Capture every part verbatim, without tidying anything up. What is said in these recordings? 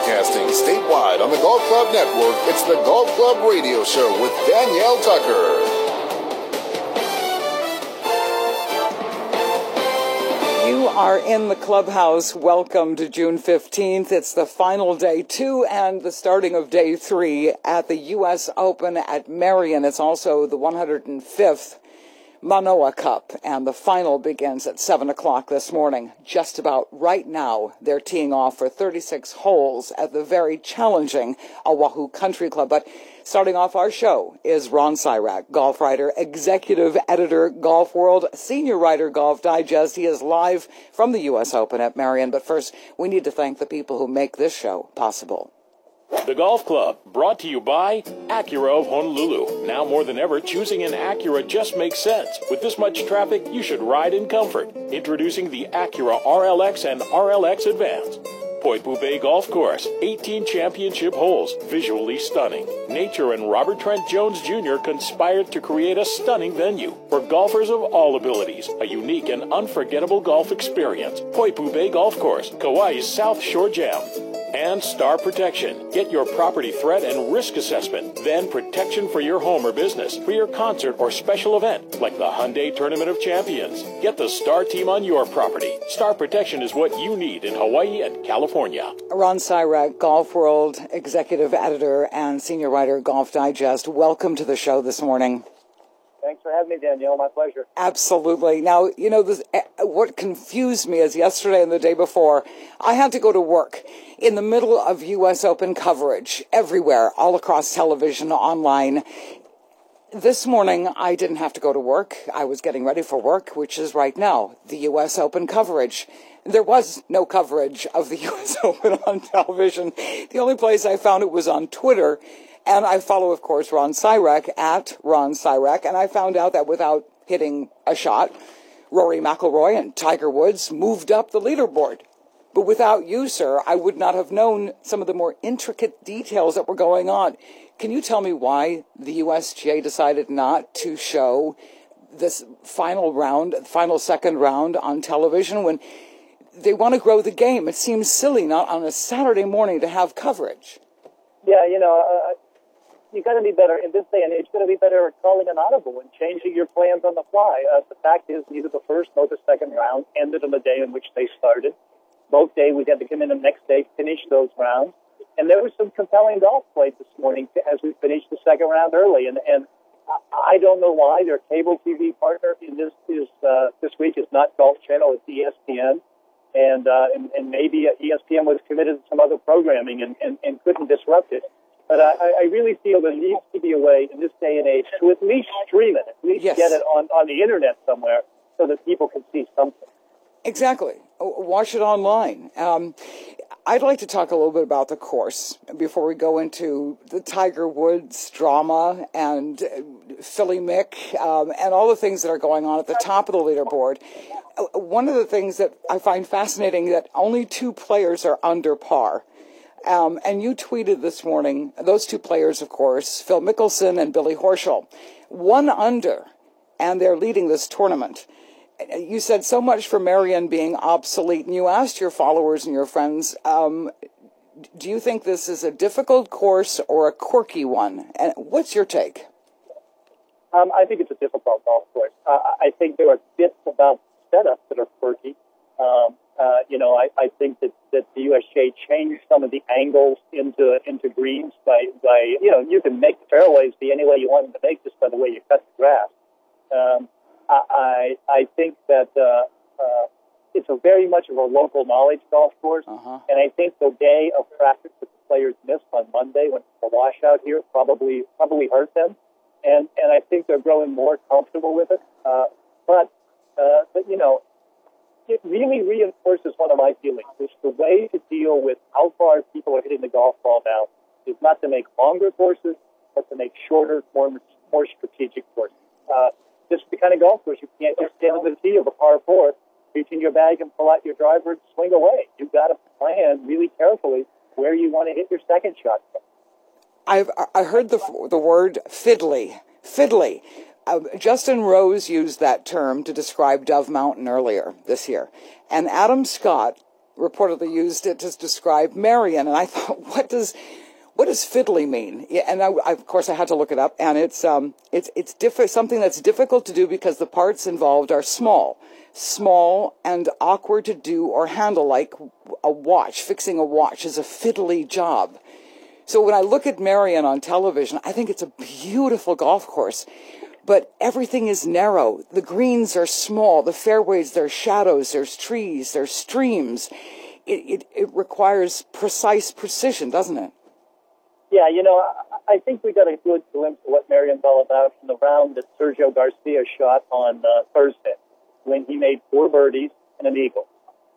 Broadcasting statewide on the Golf Club Network, it's the Golf Club Radio Show with Danielle Tucker. You are in the clubhouse. Welcome to June fifteenth. It's the final day two and the starting of day three at the U S Open at Merion. It's also the one hundred fifth Manoa Cup, and the final begins at seven o'clock this morning. Just about right now, they're teeing off for thirty-six holes at the very challenging Oahu Country Club. But starting off our show is Ron Sirak, golf writer, executive editor, Golf World, senior writer, Golf Digest. He is live from the U S Open at Merion. But first, we need to thank the people who make this show possible. The Golf Club, brought to you by Acura of Honolulu. Now more than ever, choosing an Acura just makes sense. With this much traffic, you should ride in comfort. Introducing the Acura R L X and R L X Advance. Poipu Bay Golf Course, eighteen championship holes, visually stunning. Nature and Robert Trent Jones Junior conspired to create a stunning venue for golfers of all abilities. A unique and unforgettable golf experience. Poipu Bay Golf Course, Kauai's South Shore Jam. And Star Protection. Get your property threat and risk assessment. Then protection for your home or business, for your concert or special event, like the Hyundai Tournament of Champions. Get the Star team on your property. Star Protection is what you need in Hawaii and California. Ron Sirak, Golf World, executive editor and senior writer, Golf Digest. Welcome to the show this morning. Thanks for having me, Danielle. My pleasure. Absolutely. Now, you know, this, what confused me is yesterday and the day before, I had to go to work in the middle of U S Open coverage everywhere, all across television, online. This morning, I didn't have to go to work. I was getting ready for work, which is right now, the U S Open coverage. There was no coverage of the U S Open on television. The only place I found it was on Twitter. And I follow, of course, Ron Sirak at Ron Sirak, and I found out that without hitting a shot, Rory McIlroy and Tiger Woods moved up the leaderboard. But without you, sir, I would not have known some of the more intricate details that were going on. Can you tell me why the U S G A decided not to show this final round, final second round on television when they want to grow the game? It seems silly not on a Saturday morning to have coverage. Yeah, you know, uh, you got to be better in this day and age. Got to be better at calling an audible and changing your plans on the fly. Uh, the fact is, neither the first nor the second round ended on the day in which they started. Both days we had to come in the next day, finish those rounds, and there was some compelling golf played this morning as we finished the second round early. And and I don't know why their cable T V partner in this is uh, this week is not Golf Channel, it's E S P N, and uh, and, and maybe E S P N was committed to some other programming and, and, and couldn't disrupt it. But I, I really feel there needs to be a way in this day and age to at least stream it, at least yes. get it on, on the internet somewhere so that people can see something. Exactly. Watch it online. Um, I'd like to talk a little bit about the course before we go into the Tiger Woods drama and Philly Mick um, and all the things that are going on at the top of the leaderboard. One of the things that I find fascinating that only two players are under par. Um, and you tweeted this morning, those two players, of course, Phil Mickelson and Billy Horschel, one under, and they're leading this tournament. You said so much for Merion being obsolete, and you asked your followers and your friends, um, do you think this is a difficult course or a quirky one? And what's your take? Um, I think it's a difficult golf course. Uh, I think there are bits about setup that are quirky. Um, uh, you know, I, I think that, that the U S G A changed some of the angles into into greens by, by, you know, you can make the fairways be any way you want them to make just by the way you cut the grass. Um, I I think that uh, uh, it's a very much of a local knowledge golf course, uh-huh. and I think the day of practice that the players missed on Monday when the washout here probably probably hurt them, and and I think they're growing more comfortable with it. Uh, but uh, but you know, it really reinforces one of my feelings. It's the way to deal with how far people are hitting the golf ball now is not to make longer courses, but to make shorter, more more strategic courses. Uh, This is the kind of golf course you can't just stand on the tee of a par four, reach in your bag and pull out your driver and swing away. You've got to plan really carefully where you want to hit your second shot. I've I heard the the word fiddly, fiddly. Uh, Justin Rose used that term to describe Dove Mountain earlier this year, and Adam Scott reportedly used it to describe Marion, and I thought, what does what does fiddly mean? Yeah, and I, I, of course I had to look it up, and it's um it's it's diff- something that's difficult to do because the parts involved are small, small and awkward to do or handle, like a watch. Fixing a watch is a fiddly job. So when I look at Marion on television, I think it's a beautiful golf course. But everything is narrow. The greens are small. The fairways, there's shadows, there's trees, there's streams. It, it, it requires precise precision, doesn't it? Yeah, you know, I, I think we got a good glimpse of what Marion's all about from the round that Sergio Garcia shot on uh, Thursday, when he made four birdies and an eagle,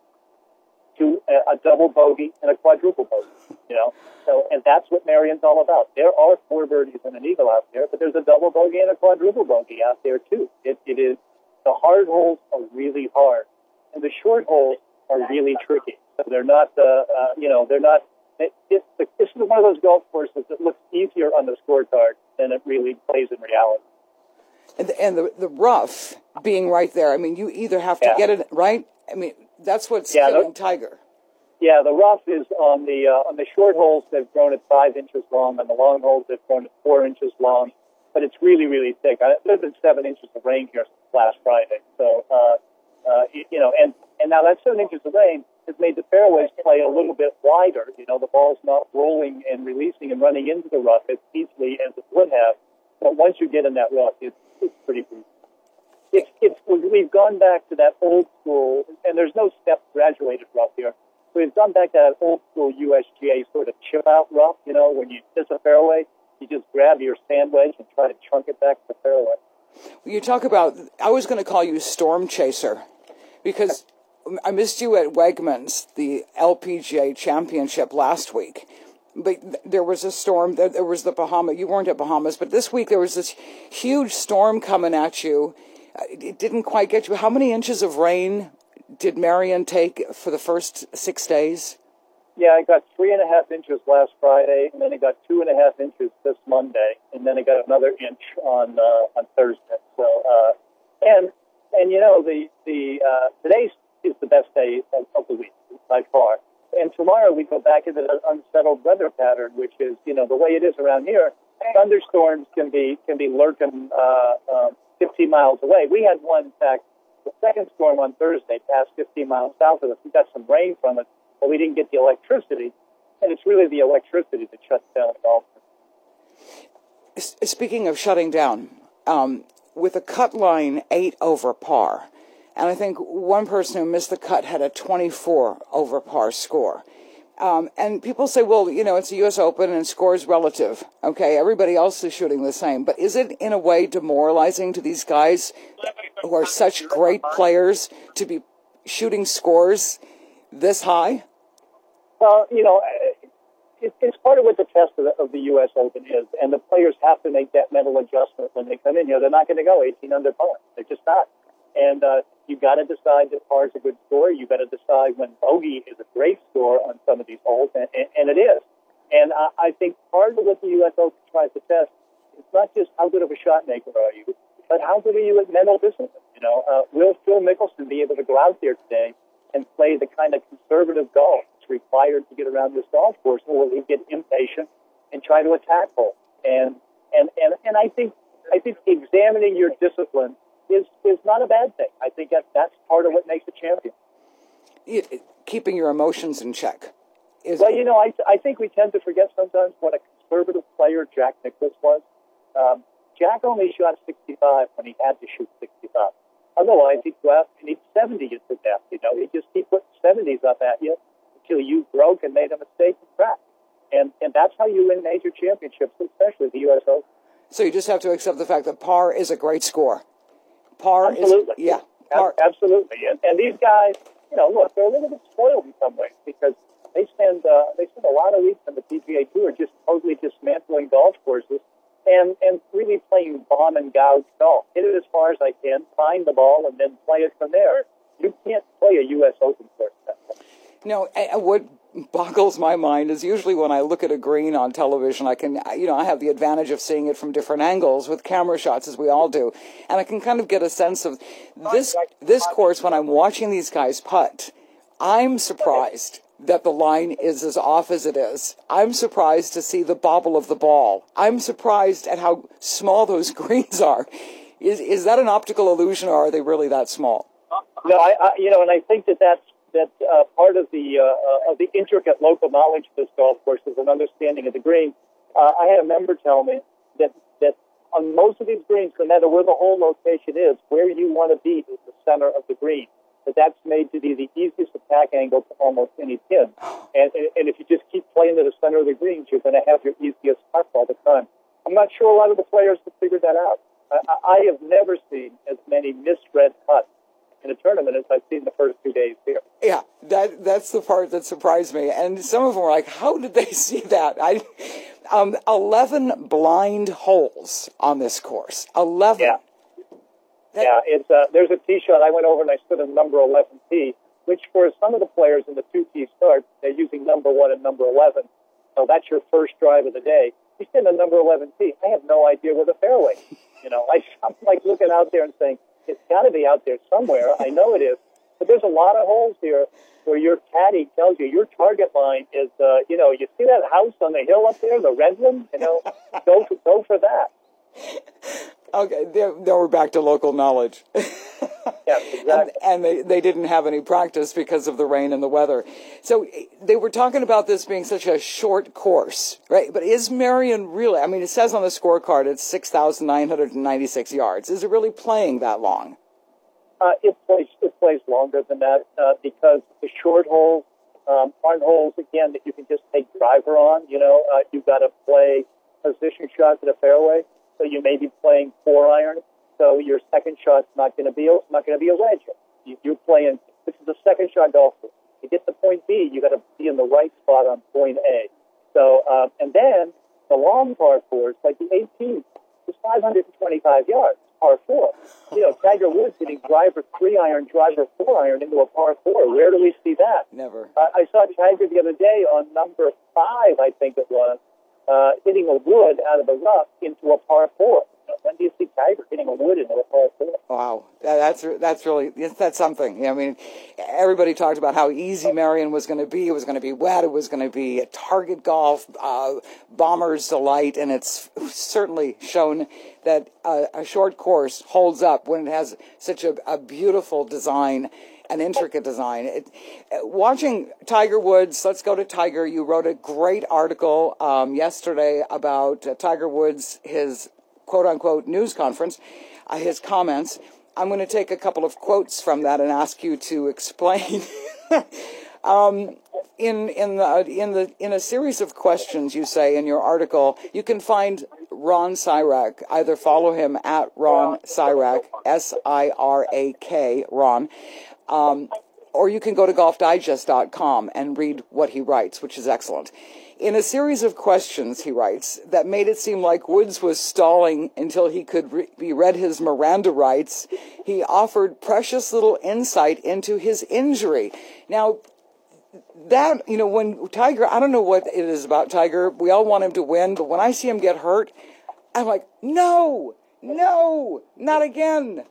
two, a, a double bogey and a quadruple bogey. You know, so and that's what Marion's all about. There are four birdies and an eagle out there, but there's a double bogey and a quadruple bogey out there too. It, it is the hard holes are really hard, and the short holes are really tricky. So they're not, uh, uh, you know, they're not. It, it's the, this is one of those golf courses that looks easier on the scorecard than it really plays in reality. And the, and the the rough being right there. I mean, you either have to yeah. get it right. I mean, that's what's yeah, killing Tiger. Yeah, the rough is on the uh, on the short holes. They've grown at five inches long. On the long holes, they've grown at four inches long. But it's really, really thick. I, there's been seven inches of rain here since last Friday. So, uh, uh, you know, and and now that seven inches of rain has made the fairways play a little bit wider. You know, the ball's not rolling and releasing and running into the rough as easily as it would have. But once you get in that rough, it's, it's pretty brutal. It's, it's, we've gone back to that old school, and there's no step graduated rough here. We've gone back to that old school U S G A sort of chip out rough, you know, when you miss a fairway, you just grab your sand wedge and try to chunk it back to the fairway. You talk about, I was going to call you Storm Chaser, because I missed you at Wegmans, the L P G A Championship last week. But there was a storm, there was the Bahamas, you weren't at Bahamas, but this week there was this huge storm coming at you. It didn't quite get you. How many inches of rain did Marion take for the first six days? Yeah, I got three and a half inches last Friday, and then it got two and a half inches this Monday, and then it got another inch on uh, on Thursday. So, uh, and and you know the the uh, today's is the best day of, of the week by far. And tomorrow we go back into the unsettled weather pattern, which is, you know, the way it is around here. Thunderstorms can be can be lurking uh, uh, fifteen miles away. We had one, in fact, the second storm on Thursday passed fifteen miles south of us. We got some rain from it, but we didn't get the electricity. And it's really the electricity that shuts down the golf. Speaking of shutting down, um, with a cut line eight over par, and I think one person who missed the cut had a twenty-four over par score. Um, and people say, well, you know, it's a U S Open and score's relative. Okay, everybody else is shooting the same. But is it, in a way, demoralizing to these guys who are such great players to be shooting scores this high? Well, you know, it, it's part of what the test of the, of the U S Open is. And the players have to make that mental adjustment when they come in. You know, they're not going to go eighteen under par. They're just not. And uh, you've got to decide that par is a good score. You've got to decide when bogey is a great score on some of these holes, and, and, and it is. And I, I think part of what the U S Open tries to test is not just how good of a shot maker are you, but how good are you at mental discipline. You know, uh, will Phil Mickelson be able to go out there today and play the kind of conservative golf that's required to get around this golf course, or will he get impatient and try to attack holes? And and and and I think I think examining your discipline is is not a bad thing. I think that that's part of what makes a champion. It, it, keeping your emotions in check. Is well, you know, I I think we tend to forget sometimes what a conservative player Jack Nicklaus was. Um, Jack only shot sixty-five when he had to shoot sixty-five. Otherwise, he'd go out and he'd seventy you to death. You know, he'd just keep putting seventies up at you until you broke and made a mistake and cracked. And and that's how you win major championships, especially the U S Open. So you just have to accept the fact that par is a great score. Par absolutely. is, yeah. Par. Absolutely. And, and these guys, you know, look, they're a little bit spoiled in some ways because they spend uh, they spend a lot of weeks on the P G A Tour just totally dismantling golf courses and, and really playing bomb and gouge golf. Hit it as far as I can, find the ball, and then play it from there. You can't play a U S Open course that way. No, what boggles my mind is usually when I look at a green on television, I can, you know, I have the advantage of seeing it from different angles with camera shots, as we all do, and I can kind of get a sense of this this course when I'm watching these guys putt. I'm surprised that the line is as off as it is. I'm surprised to see the bobble of the ball. I'm surprised at how small those greens are. Is is that an optical illusion, or are they really that small? No, I, I you know, and I think that that's that uh, part of the uh, of the intricate local knowledge of this golf course is an understanding of the green. Uh, I had a member tell me that that on most of these greens, no matter where the hole location is, where you want to be is the center of the green. That that's made to be the easiest attack angle to almost any pin. And, and and if you just keep playing to the center of the greens, you're going to have your easiest putt all the time. I'm not sure a lot of the players have figured that out. I, I have never seen as many misread putts in a tournament as I've seen the first two days here. Yeah, that that's the part that surprised me. And some of them were like, how did they see that? I, um, eleven blind holes on this course. eleven. Yeah. That, yeah, it's uh, there's a tee shot. I went over and I stood in number eleven tee, which for some of the players in the two tee start, they're using number one and number eleven. So that's your first drive of the day. You stand in number eleven tee. I have no idea where the fairway is. You know, I, I'm like looking out there and saying, it's got to be out there somewhere. I know it is. But there's a lot of holes here where your caddy tells you your target line is, uh, you know, you see that house on the hill up there, the red one? You know, go for, go for that. Okay, now we're back to local knowledge. Yes, exactly. And, and they, they didn't have any practice because of the rain and the weather. So they were talking about this being such a short course, right? But is Merion really, I mean, it says on the scorecard it's six thousand nine hundred ninety-six yards. Is it really playing that long? Uh, it plays it plays longer than that uh, because the short holes um, aren't holes, again, that you can just take driver on. You know, uh, you've got to play position shots to the fairway. So you may be playing four iron. So your second shot's not going to be a, not going to be a wedge. You, you're playing. This is a second shot golf course. To get to point B, you got to be in the right spot on point A. So uh, and then the long par fours, like the eighteenth, is five hundred twenty-five yards, par four. You know, Tiger Woods hitting driver three iron, driver four iron into a par four. Where do we see that? Never. Uh, I saw Tiger the other day on number five, I think it was. Uh, hitting a wood out of the rough into a par four. When do you see Tiger hitting a wood into a par four? Wow, that's that's really that's something. I mean, everybody talked about how easy Merion was going to be. It was going to be wet. It was going to be a target golf, uh, bomber's delight, and it's certainly shown that uh, a short course holds up when it has such a, a beautiful design. An intricate design. It, watching Tiger Woods, let's go to Tiger. You wrote a great article um, yesterday about uh, Tiger Woods, his quote-unquote news conference, uh, his comments. I'm going to take a couple of quotes from that and ask you to explain. um, in in the in the in a series of questions, you say in your article, you can find Ron Sirak. Either follow him at Ron Sirak, S I R A K, Ron. Um, or you can go to golf digest dot com and read what he writes, which is excellent. In a series of questions, he writes, that made it seem like Woods was stalling until he could re- be read his Miranda rights, he offered precious little insight into his injury. Now, that, you know, when Tiger, I don't know what it is about Tiger. We all want him to win, but when I see him get hurt, I'm like, no, no, not again.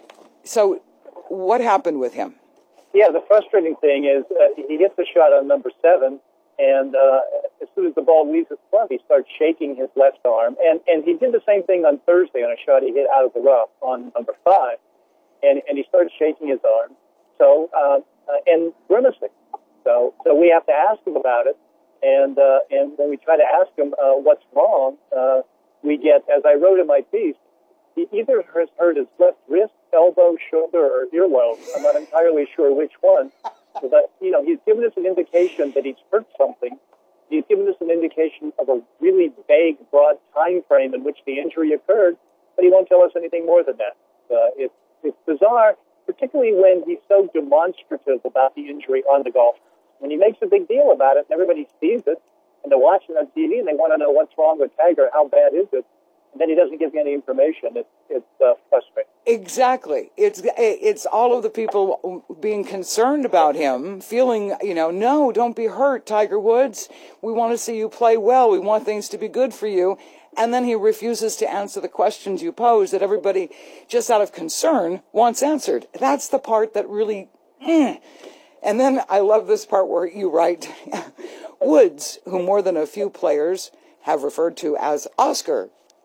So, what happened with him? Yeah, the frustrating thing is uh, he hits the shot on number seven, and uh, as soon as the ball leaves his glove, he starts shaking his left arm. And, and he did the same thing on Thursday on a shot he hit out of the rough on number five, and, and he started shaking his arm. So uh, uh, and grimacing. So so we have to ask him about it, and uh, and when we try to ask him uh, what's wrong, uh, we get, as I wrote in my piece, he either has hurt his left wrist, elbow, shoulder, or earlobe. I'm not entirely sure which one. But, you know, he's given us an indication that he's hurt something. He's given us an indication of a really vague, broad time frame in which the injury occurred, but he won't tell us anything more than that. Uh, it's, it's bizarre, particularly when he's so demonstrative about the injury on the golf. When he makes a big deal about it, and everybody sees it, and they're watching on T V, and they want to know what's wrong with Tiger, how bad is it? And then he doesn't give you any information. It's, it's uh, frustrating. Exactly. It's it's all of the people being concerned about him, feeling, you know, no, don't be hurt, Tiger Woods. We want to see you play well. We want things to be good for you. And then he refuses to answer the questions you pose that everybody, just out of concern, wants answered. That's the part that really, mm, And then I love this part where you write, Woods, who more than a few players have referred to as Oscar.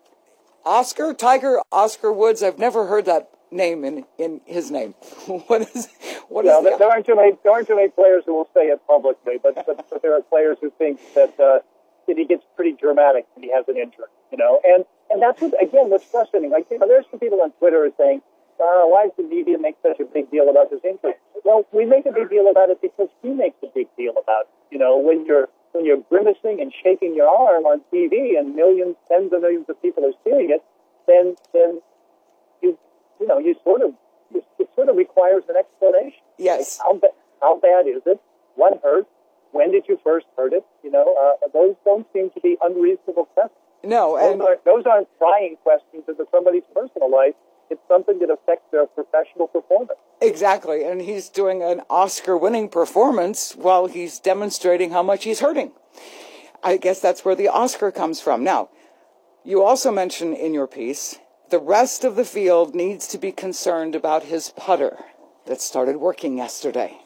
Oscar, Tiger, Oscar Woods. I've never heard that name in, in his name. What is what yeah, is the, there aren't too many there aren't too many players who will say it publicly, but but, but there are players who think that uh, that he gets pretty dramatic when he has an injury, you know, and and that's what again what's frustrating. Like, you know, there's some people on Twitter who are saying, uh, why does the media make such a big deal about his injury? Well, we make a big deal about it because he makes a big deal about it. You know, when you're when you're grimacing and shaking your arm on T V and millions, tens of millions of people are seeing it, then then you you know you sort of it, it sort of requires an explanation. Yes. Like, how ba- how bad is it? What hurt? When did you first hurt it? You know, uh, those don't seem to be unreasonable questions. No, and those aren't, those aren't prying questions into somebody's personal life. It's something that affects their professional performance. Exactly, and he's doing an Oscar-winning performance while he's demonstrating how much he's hurting. I guess that's where the Oscar comes from. Now, you also mention in your piece, the rest of the field needs to be concerned about his putter that started working yesterday.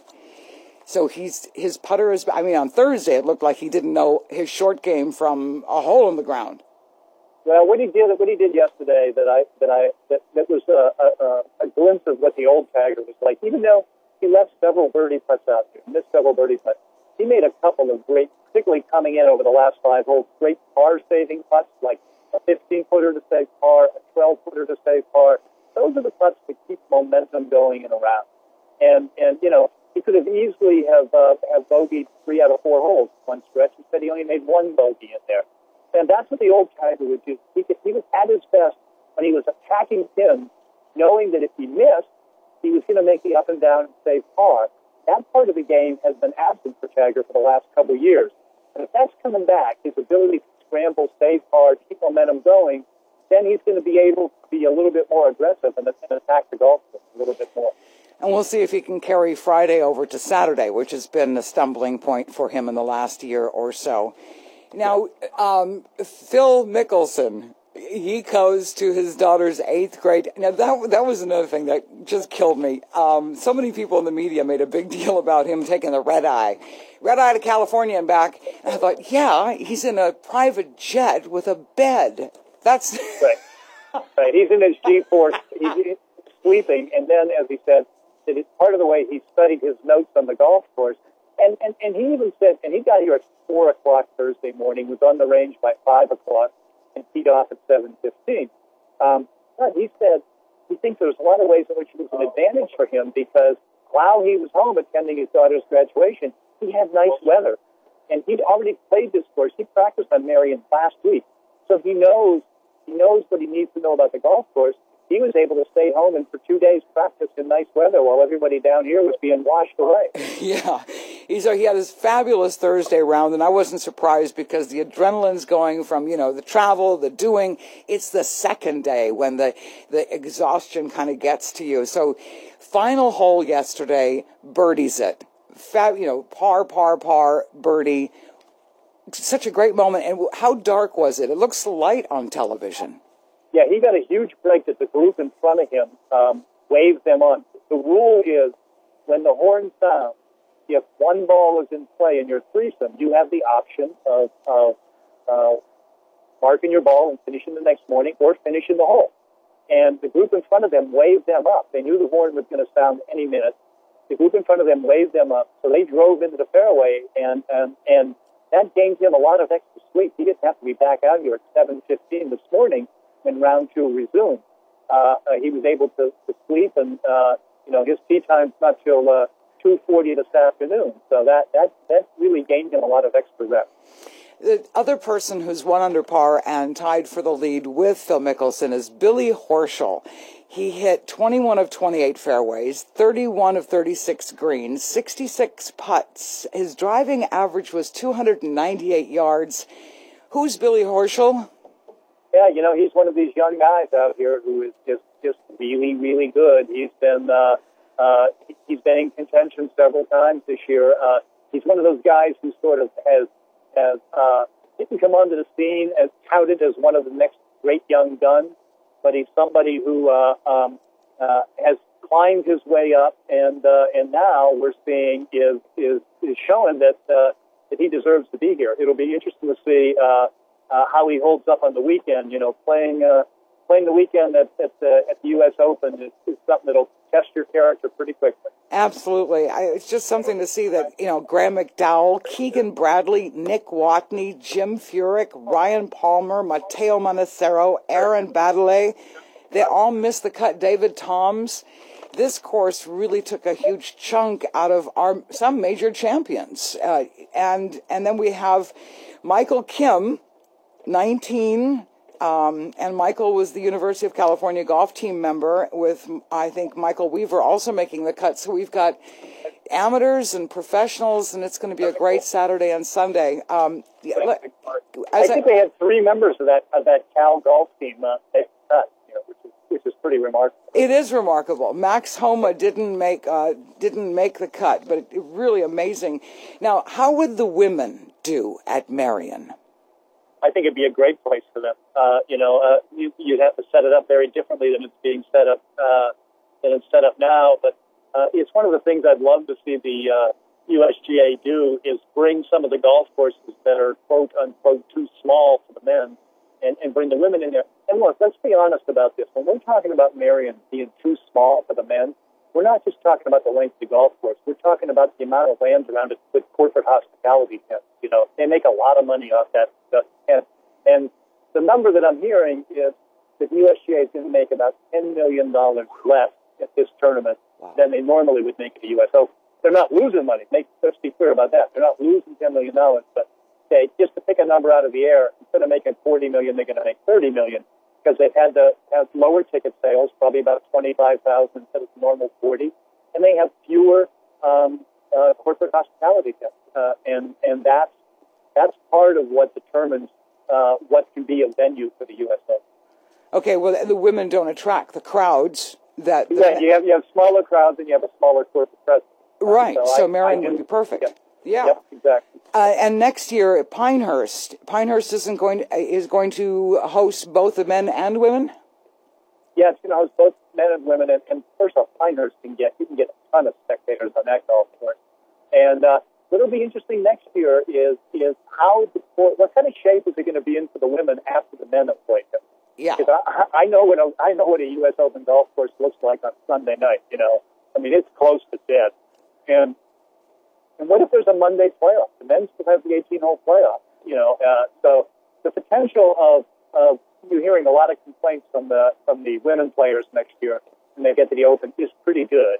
So he's his putter is, I mean, on Thursday it looked like he didn't know his short game from a hole in the ground. Well, what he did, what he did yesterday, that I, that I, that, that was a, a, a glimpse of what the old Tiger was like. Even though he left several birdie putts out there, missed several birdie putts, he made a couple of great, particularly coming in over the last five holes, great par-saving putts, like a fifteen-footer to save par, a twelve-footer to save par. Those are the putts that keep momentum going in a round. And and you know, he could have easily have uh, have bogeyed three out of four holes one stretch. Instead, he only made one bogey in there. And that's what the old Tiger would do. He, could, he was at his best when he was attacking pins, knowing that if he missed, he was going to make the up and down and save par. That part of the game has been absent for Tiger for the last couple of years. And if that's coming back, his ability to scramble, save par, keep momentum going, then he's going to be able to be a little bit more aggressive and, and attack the golf course a little bit more. And we'll see if he can carry Friday over to Saturday, which has been a stumbling point for him in the last year or so. Now, um, Phil Mickelson, he goes to his daughter's eighth grade. Now, that that was another thing that just killed me. Um, so many people in the media made a big deal about him taking the red eye. Red eye to California and back. And I thought, yeah, he's in a private jet with a bed. That's... Right. Right. He's in his G-force. He's sleeping. And then, as he said, that it's part of the way he studied his notes on the golf course. And, and, and he even said, and he got here at four o'clock Thursday morning, was on the range by five o'clock, and teed off at seven fifteen. Um, but he said he thinks there's a lot of ways in which it was an advantage for him because while he was home attending his daughter's graduation, he had nice weather. And he'd already played this course. He practiced on Marion last week. So he knows he knows what he needs to know about the golf course. He was able to stay home and for two days practice in nice weather while everybody down here was being washed away. Yeah. He's, he had his fabulous Thursday round, and I wasn't surprised because the adrenaline's going from, you know, the travel, the doing. It's the second day when the, the exhaustion kind of gets to you. So final hole yesterday, birdies it. Fab, you know, par, par, par, birdie. Such a great moment. And how dark was it? It looks light on television. Yeah, he got a huge break that the group in front of him um, waved them on. The rule is when the horn sounds, if one ball is in play in your threesome, you have the option of, of uh, marking your ball and finishing the next morning or finishing the hole. And the group in front of them waved them up. They knew the horn was going to sound any minute. The group in front of them waved them up. So they drove into the fairway, and, and, and that gained him a lot of extra sleep. He didn't have to be back out here at seven fifteen this morning when round two resumed. Uh, uh, he was able to, to sleep, and uh, you know his tee time's not till uh, two forty this afternoon. So that that that really gained him a lot of extra rest. The other person who's one under par and tied for the lead with Phil Mickelson is Billy Horschel. He hit twenty-one of twenty-eight fairways, thirty-one of thirty-six greens, sixty-six putts. His driving average was two hundred ninety-eight yards. Who's Billy Horschel? Yeah, you know, he's one of these young guys out here who is just, just really, really good. He's been uh, uh, he's been in contention several times this year. Uh, he's one of those guys who sort of has has uh, didn't come onto the scene as touted as one of the next great young guns, but he's somebody who uh, um, uh, has climbed his way up, and uh, and now we're seeing is is is showing that uh, that he deserves to be here. It'll be interesting to see uh, uh, how he holds up on the weekend. You know, playing uh, playing the weekend at at the, at the U S Open is, is something that'll test your character pretty quickly. Absolutely. I, it's just something to see that, you know, Graham McDowell, Keegan Bradley, Nick Watney, Jim Furyk, Ryan Palmer, Matteo Manacero, Aaron Baddeley, they all missed the cut. David Toms. This course really took a huge chunk out of our some major champions. Uh, and and then we have Michael Kim, nineteen, Um, and Michael was the University of California golf team member with, I think, Michael Weaver also making the cut. So we've got amateurs and professionals, and it's going to be a great Saturday and Sunday. Um, I think I, they had three members of that of that Cal golf team uh, make the cut, you know, which is which is pretty remarkable. It is remarkable. Max Homa didn't make uh, didn't make the cut, but it, really amazing. Now, how would the women do at Merion? I think it'd be a great place for them. Uh, you know, uh, you, you'd have to set it up very differently than it's being set up uh, than it's set up now. But uh, it's one of the things I'd love to see the uh, U S G A do is bring some of the golf courses that are quote unquote too small for the men, and, and bring the women in there. And look, let's be honest about this. When we're talking about Merion being too small for the men, we're not just talking about the length of the golf course. We're talking about the amount of land around it with corporate hospitality tents. You know, they make a lot of money off that stuff. And, and the number that I'm hearing is that U S G A is going to make about ten million dollars less at this tournament wow. than they normally would make at the U S Open. They're not losing money. Make, let's be clear about that. They're not losing ten million dollars. But say, just to pick a number out of the air, instead of making forty million dollars, they're going to make thirty million dollars. Because they've had to have lower ticket sales, probably about twenty-five thousand instead of the normal forty, and they have fewer um, uh, corporate hospitality guests, uh, and and that's that's part of what determines uh, what can be a venue for the U S Open. Okay, well, the women don't attract the crowds that. The yeah, you have you have smaller crowds and you have a smaller corporate presence. Right, so, so I, Merion I would be perfect. Yeah. Yeah, yep, exactly. Uh, and next year, Pinehurst. Pinehurst isn't going to, is going to host both the men and women. Yeah, it's going to host both men and women. And, and first off, Pinehurst can get you can get a ton of spectators on that golf course. And uh, what'll be interesting next year is is how the court, what kind of shape is it going to be in for the women after the men have played them? Yeah, because I, I know what a, I know what a U S Open golf course looks like on Sunday night. You know, I mean it's close to dead, and. And what if there's a Monday playoff? The men still have the eighteen-hole playoff, you know. Uh, so the potential of, of you hearing a lot of complaints from the from the women players next year when they get to the Open is pretty good.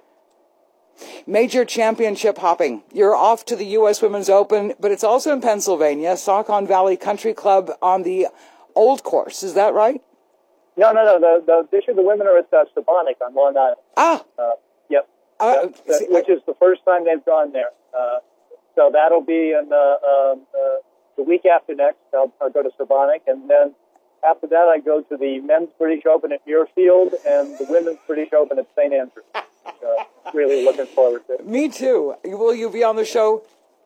Major championship hopping. You're off to the U S Women's Open, but it's also in Pennsylvania, Saucon Valley Country Club on the old course. Is that right? No, no, no. The, the, this year the women are at uh, Sabonic on Long Island. Ah. Uh, yep. Uh, yep. See, which I, is the first time they've gone there. Uh, so that'll be in uh, um, uh, the week after next. I'll, I'll go to Sabonic, and then after that, I go to the men's British Open at Muirfield and the women's British Open at Saint Andrews. Uh, really looking forward to it. Me too. Will you be on the show?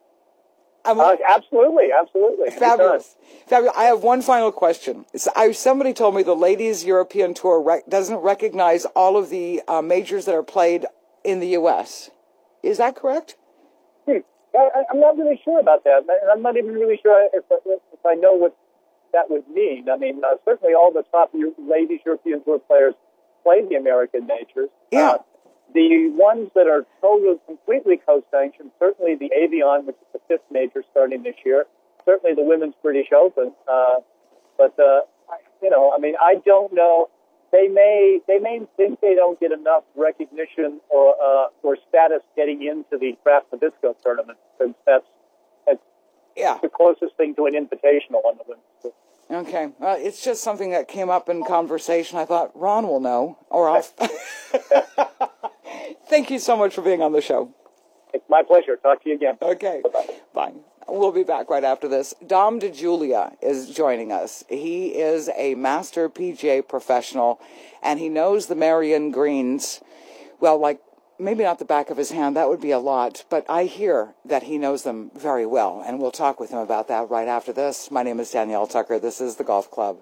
Uh, absolutely, absolutely. Fabulous. Fabulous. I have one final question. I, somebody told me the Ladies European Tour rec- doesn't recognize all of the uh, majors that are played in the U S. Is that correct? Hmm. I, I'm not really sure about that. I'm not even really sure if, if I know what that would mean. I mean, uh, certainly all the top Ladies European Tour players play the American majors. Yeah. Uh, the ones that are totally, completely co-sanctioned, certainly the Avion, which is the fifth major starting this year, certainly the Women's British Open. Uh, but, uh, you know, I mean, I don't know. They may they may think they don't get enough recognition or uh, or status getting into the Kraft Nabisco tournament, since that's, that's yeah. the closest thing to an invitational on the women's tour. Okay. Well, it's just something that came up in conversation. I thought, Ron will know, or I'll... Thank you so much for being on the show. It's my pleasure. Talk to you again. Okay. Bye-bye. Bye. We'll be back right after this. Dom DeJulia is joining us. He is a master P G A professional, and he knows the Merion greens, well, like, maybe not the back of his hand. That would be a lot, but I hear that he knows them very well, and we'll talk with him about that right after this. My name is Danielle Tucker. This is The Golf Club.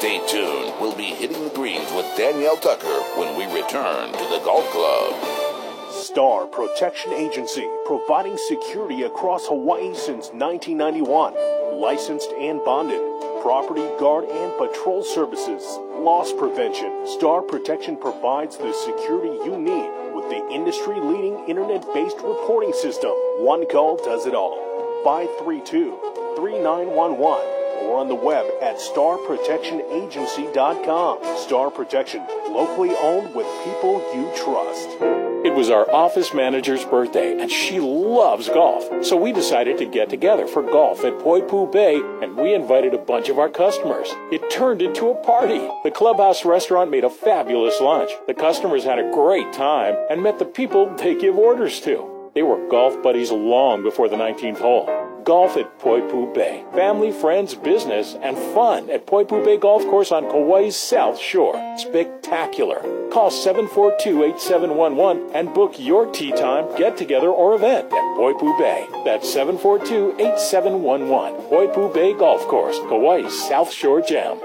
Stay tuned. We'll be hitting the greens with Danielle Tucker when we return to the Golf Club. Star Protection Agency, providing security across Hawaii since nineteen ninety-one. Licensed and bonded. Property guard and patrol services. Loss prevention. Star Protection provides the security you need with the industry-leading internet-based reporting system. One call does it all. five three two, three nine one one or on the web at star protection agency dot com. Star Protection, locally owned with people you trust. It was our office manager's birthday, and she loves golf. So we decided to get together for golf at Poipu Bay, and we invited a bunch of our customers. It turned into a party. The Clubhouse restaurant made a fabulous lunch. The customers had a great time and met the people they give orders to. They were golf buddies long before the nineteenth hole. Golf at Poipu Bay. Family, friends, business, and fun at Poipu Bay Golf Course on Kauai's South Shore. Spectacular. Call seven four two, eight seven one one and book your tee time, get-together, or event at Poipu Bay. That's seven four two, eight seven one one. Poipu Bay Golf Course, Kauai's South Shore Gem.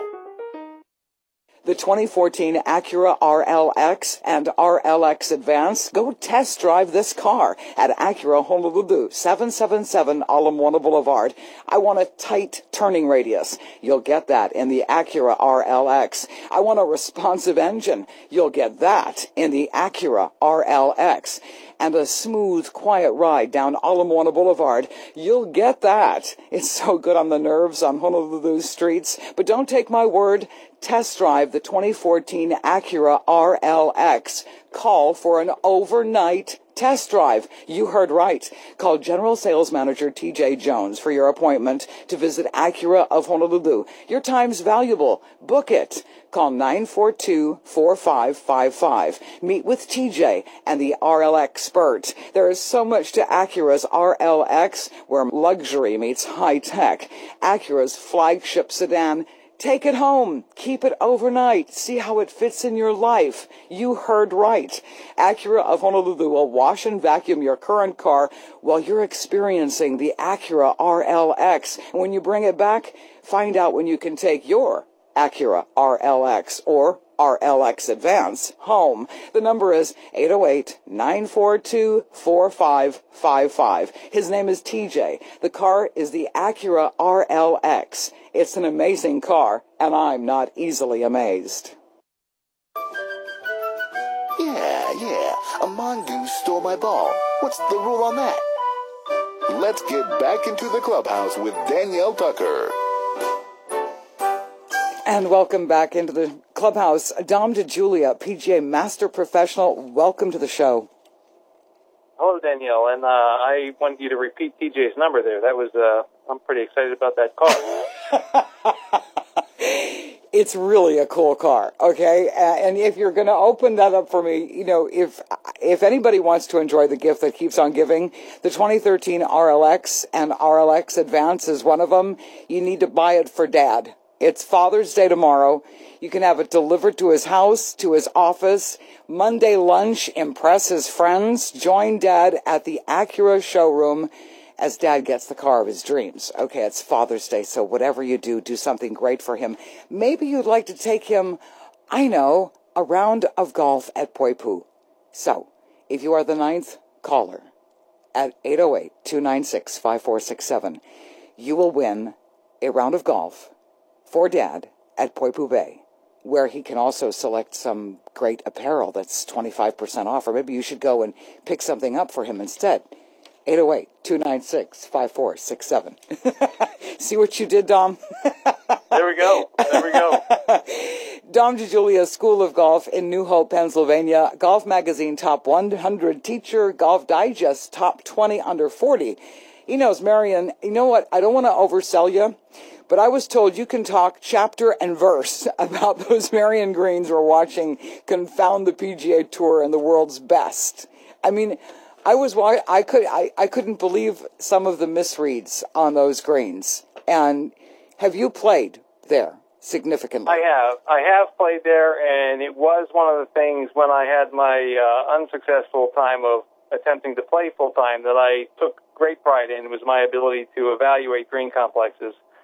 The twenty fourteen Acura R L X and R L X Advance. Go test drive this car at Acura Honolulu, seven seven seven Ala Moana Boulevard. I want a tight turning radius. You'll get that in the Acura R L X. I want a responsive engine. You'll get that in the Acura R L X. And a smooth, quiet ride down Ala Moana Boulevard. You'll get that. It's so good on the nerves on Honolulu's streets. But don't take my word. Test drive the twenty fourteen Acura R L X. Call for an overnight test drive. You heard right. Call General Sales Manager T J Jones for your appointment to visit Acura of Honolulu. Your time's valuable. Book it. Call nine four two, four five five five. Meet with T J and the R L expert. There is so much to Acura's R L X where luxury meets high tech. Acura's flagship sedan. Take it home. Keep it overnight. See how it fits in your life. You heard right. Acura of Honolulu will wash and vacuum your current car while you're experiencing the Acura R L X. And when you bring it back, find out when you can take your Acura R L X or R L X Advance home. The number is eight oh eight, nine four two, four five five five. His name is T J. The car is the Acura R L X. It's an amazing car, and I'm not easily amazed. Yeah, yeah, a mongoose stole my ball. What's the rule on that? Let's get back into the clubhouse with Danielle Tucker. And welcome back into the clubhouse. Dom DeJulia, P G A Master Professional, welcome to the show. Hello, Danielle, and uh, I wanted you to repeat T J's number there. That was, uh, I'm pretty excited about that car. It's really a cool car, okay? Uh, and if you're going to open that up for me, you know, if if anybody wants to enjoy the gift that keeps on giving, the twenty thirteen R L X and R L X Advance is one of them. You need to buy it for Dad. It's Father's Day tomorrow. You can have it delivered to his house, to his office. Monday lunch, impress his friends. Join Dad at the Acura showroom as Dad gets the car of his dreams. Okay, it's Father's Day, so whatever you do, do something great for him. Maybe you'd like to take him, I know, a round of golf at Poipu. So, if you are the ninth caller at eight oh eight, two nine six, five four six seven, you will win a round of golf for Dad at Poipu Bay, where he can also select some great apparel that's twenty-five percent off, or maybe you should go and pick something up for him instead. eight oh eight, two nine six, five four six seven. See what you did, Dom? There we go. There we go. Dom DeJulia School of Golf in New Hope, Pennsylvania. Golf Magazine Top one hundred Teacher. Golf Digest Top twenty Under forty. He knows, Marion, you know what? I don't want to oversell you, but I was told you can talk chapter and verse about those Marion Greens we're watching confound the P G A Tour and the world's best. I mean, I was I could I, I couldn't believe some of the misreads on those greens. And have you played there significantly? I have. I have played there, and it was one of the things when I had my uh, unsuccessful time of attempting to play full-time that I took great pride in was my ability to evaluate green complexes.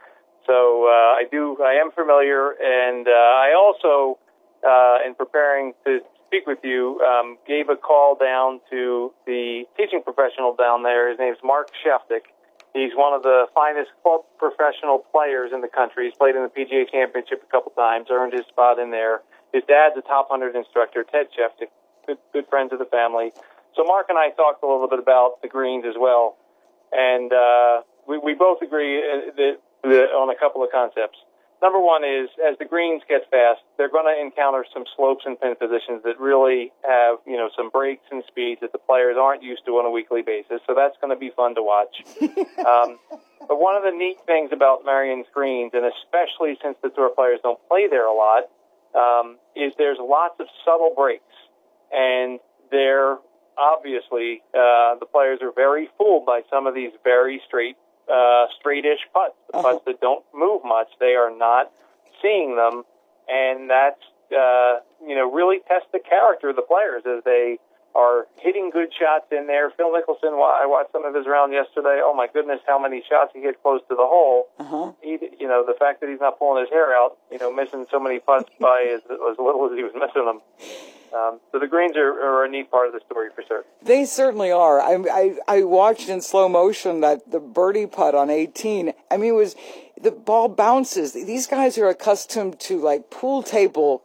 So uh, I do, I am familiar, and uh, I also, uh, in preparing to speak with you, um, gave a call down to the teaching professional down there. His name's Mark Sheftick. He's one of the finest club professional players in the country. He's played in the P G A Championship a couple times, earned his spot in there. His dad's a top one hundred instructor, Ted Sheftick, good, good friends of the family. So Mark and I talked a little bit about the greens as well, and uh, we, we both agree that, that on a couple of concepts. Number one is, as the greens get fast, they're going to encounter some slopes and pin positions that really have, you know, some breaks and speeds that the players aren't used to on a weekly basis. So that's going to be fun to watch. um, but one of the neat things about Merion's greens, and especially since the tour players don't play there a lot, um, is there's lots of subtle breaks. And they're obviously, uh, the players are very fooled by some of these very straight Uh, straight-ish putts, the putts that don't move much. They are not seeing them, and that's, uh, you know, really test the character of the players as they are hitting good shots in there. Phil Mickelson, I watched some of his round yesterday. Oh, my goodness, how many shots he hit close to the hole. Uh-huh. He, you know, the fact that he's not pulling his hair out, you know, missing so many putts by as, as little as he was missing them. Um, so the greens are, are a neat part of the story for certain. They certainly are. I, I I watched in slow motion that the birdie putt on eighteen. I mean, it was the ball bounces. These guys are accustomed to like pool table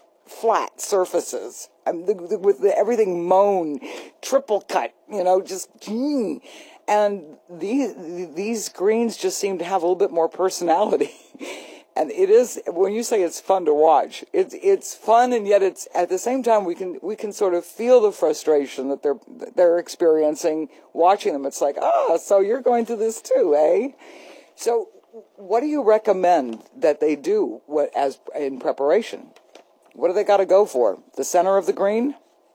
flat surfaces. I mean, the, the, with the, everything mown, triple cut. You know, just mm. and these these greens just seem to have a little bit more personality. And it is, when you say it's fun to watch, it's it's fun, and yet it's at the same time we can we can sort of feel the frustration that they're they're experiencing watching them. It's like, oh, so you're going through this too, eh? So, what do you recommend that they do what as in preparation? What do they got to go for? The center of the green?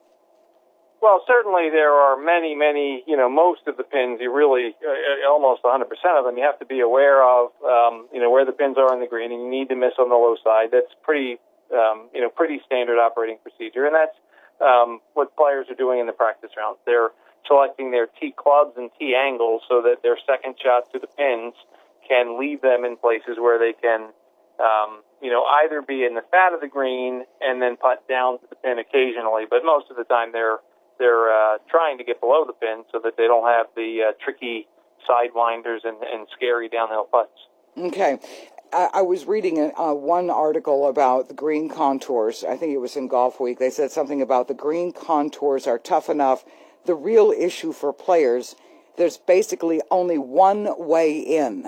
Well, certainly there are many, many, you know, most of the pins, you really, uh, almost one hundred percent of them, you have to be aware of, um, you know, where the pins are on the green, and you need to miss on the low side. That's pretty, um, you know, pretty standard operating procedure, and that's um, what players are doing in the practice rounds. They're selecting their tee clubs and tee angles so that their second shot to the pins can leave them in places where they can, um, you know, either be in the fat of the green and then putt down to the pin occasionally, but most of the time they're They're uh, trying to get below the pin so that they don't have the uh, tricky sidewinders and, and scary downhill putts. Okay. I, I was reading uh, one article about the green contours. I think it was in Golf Week. They said something about the green contours are tough enough. The real issue for players, there's basically only one way in.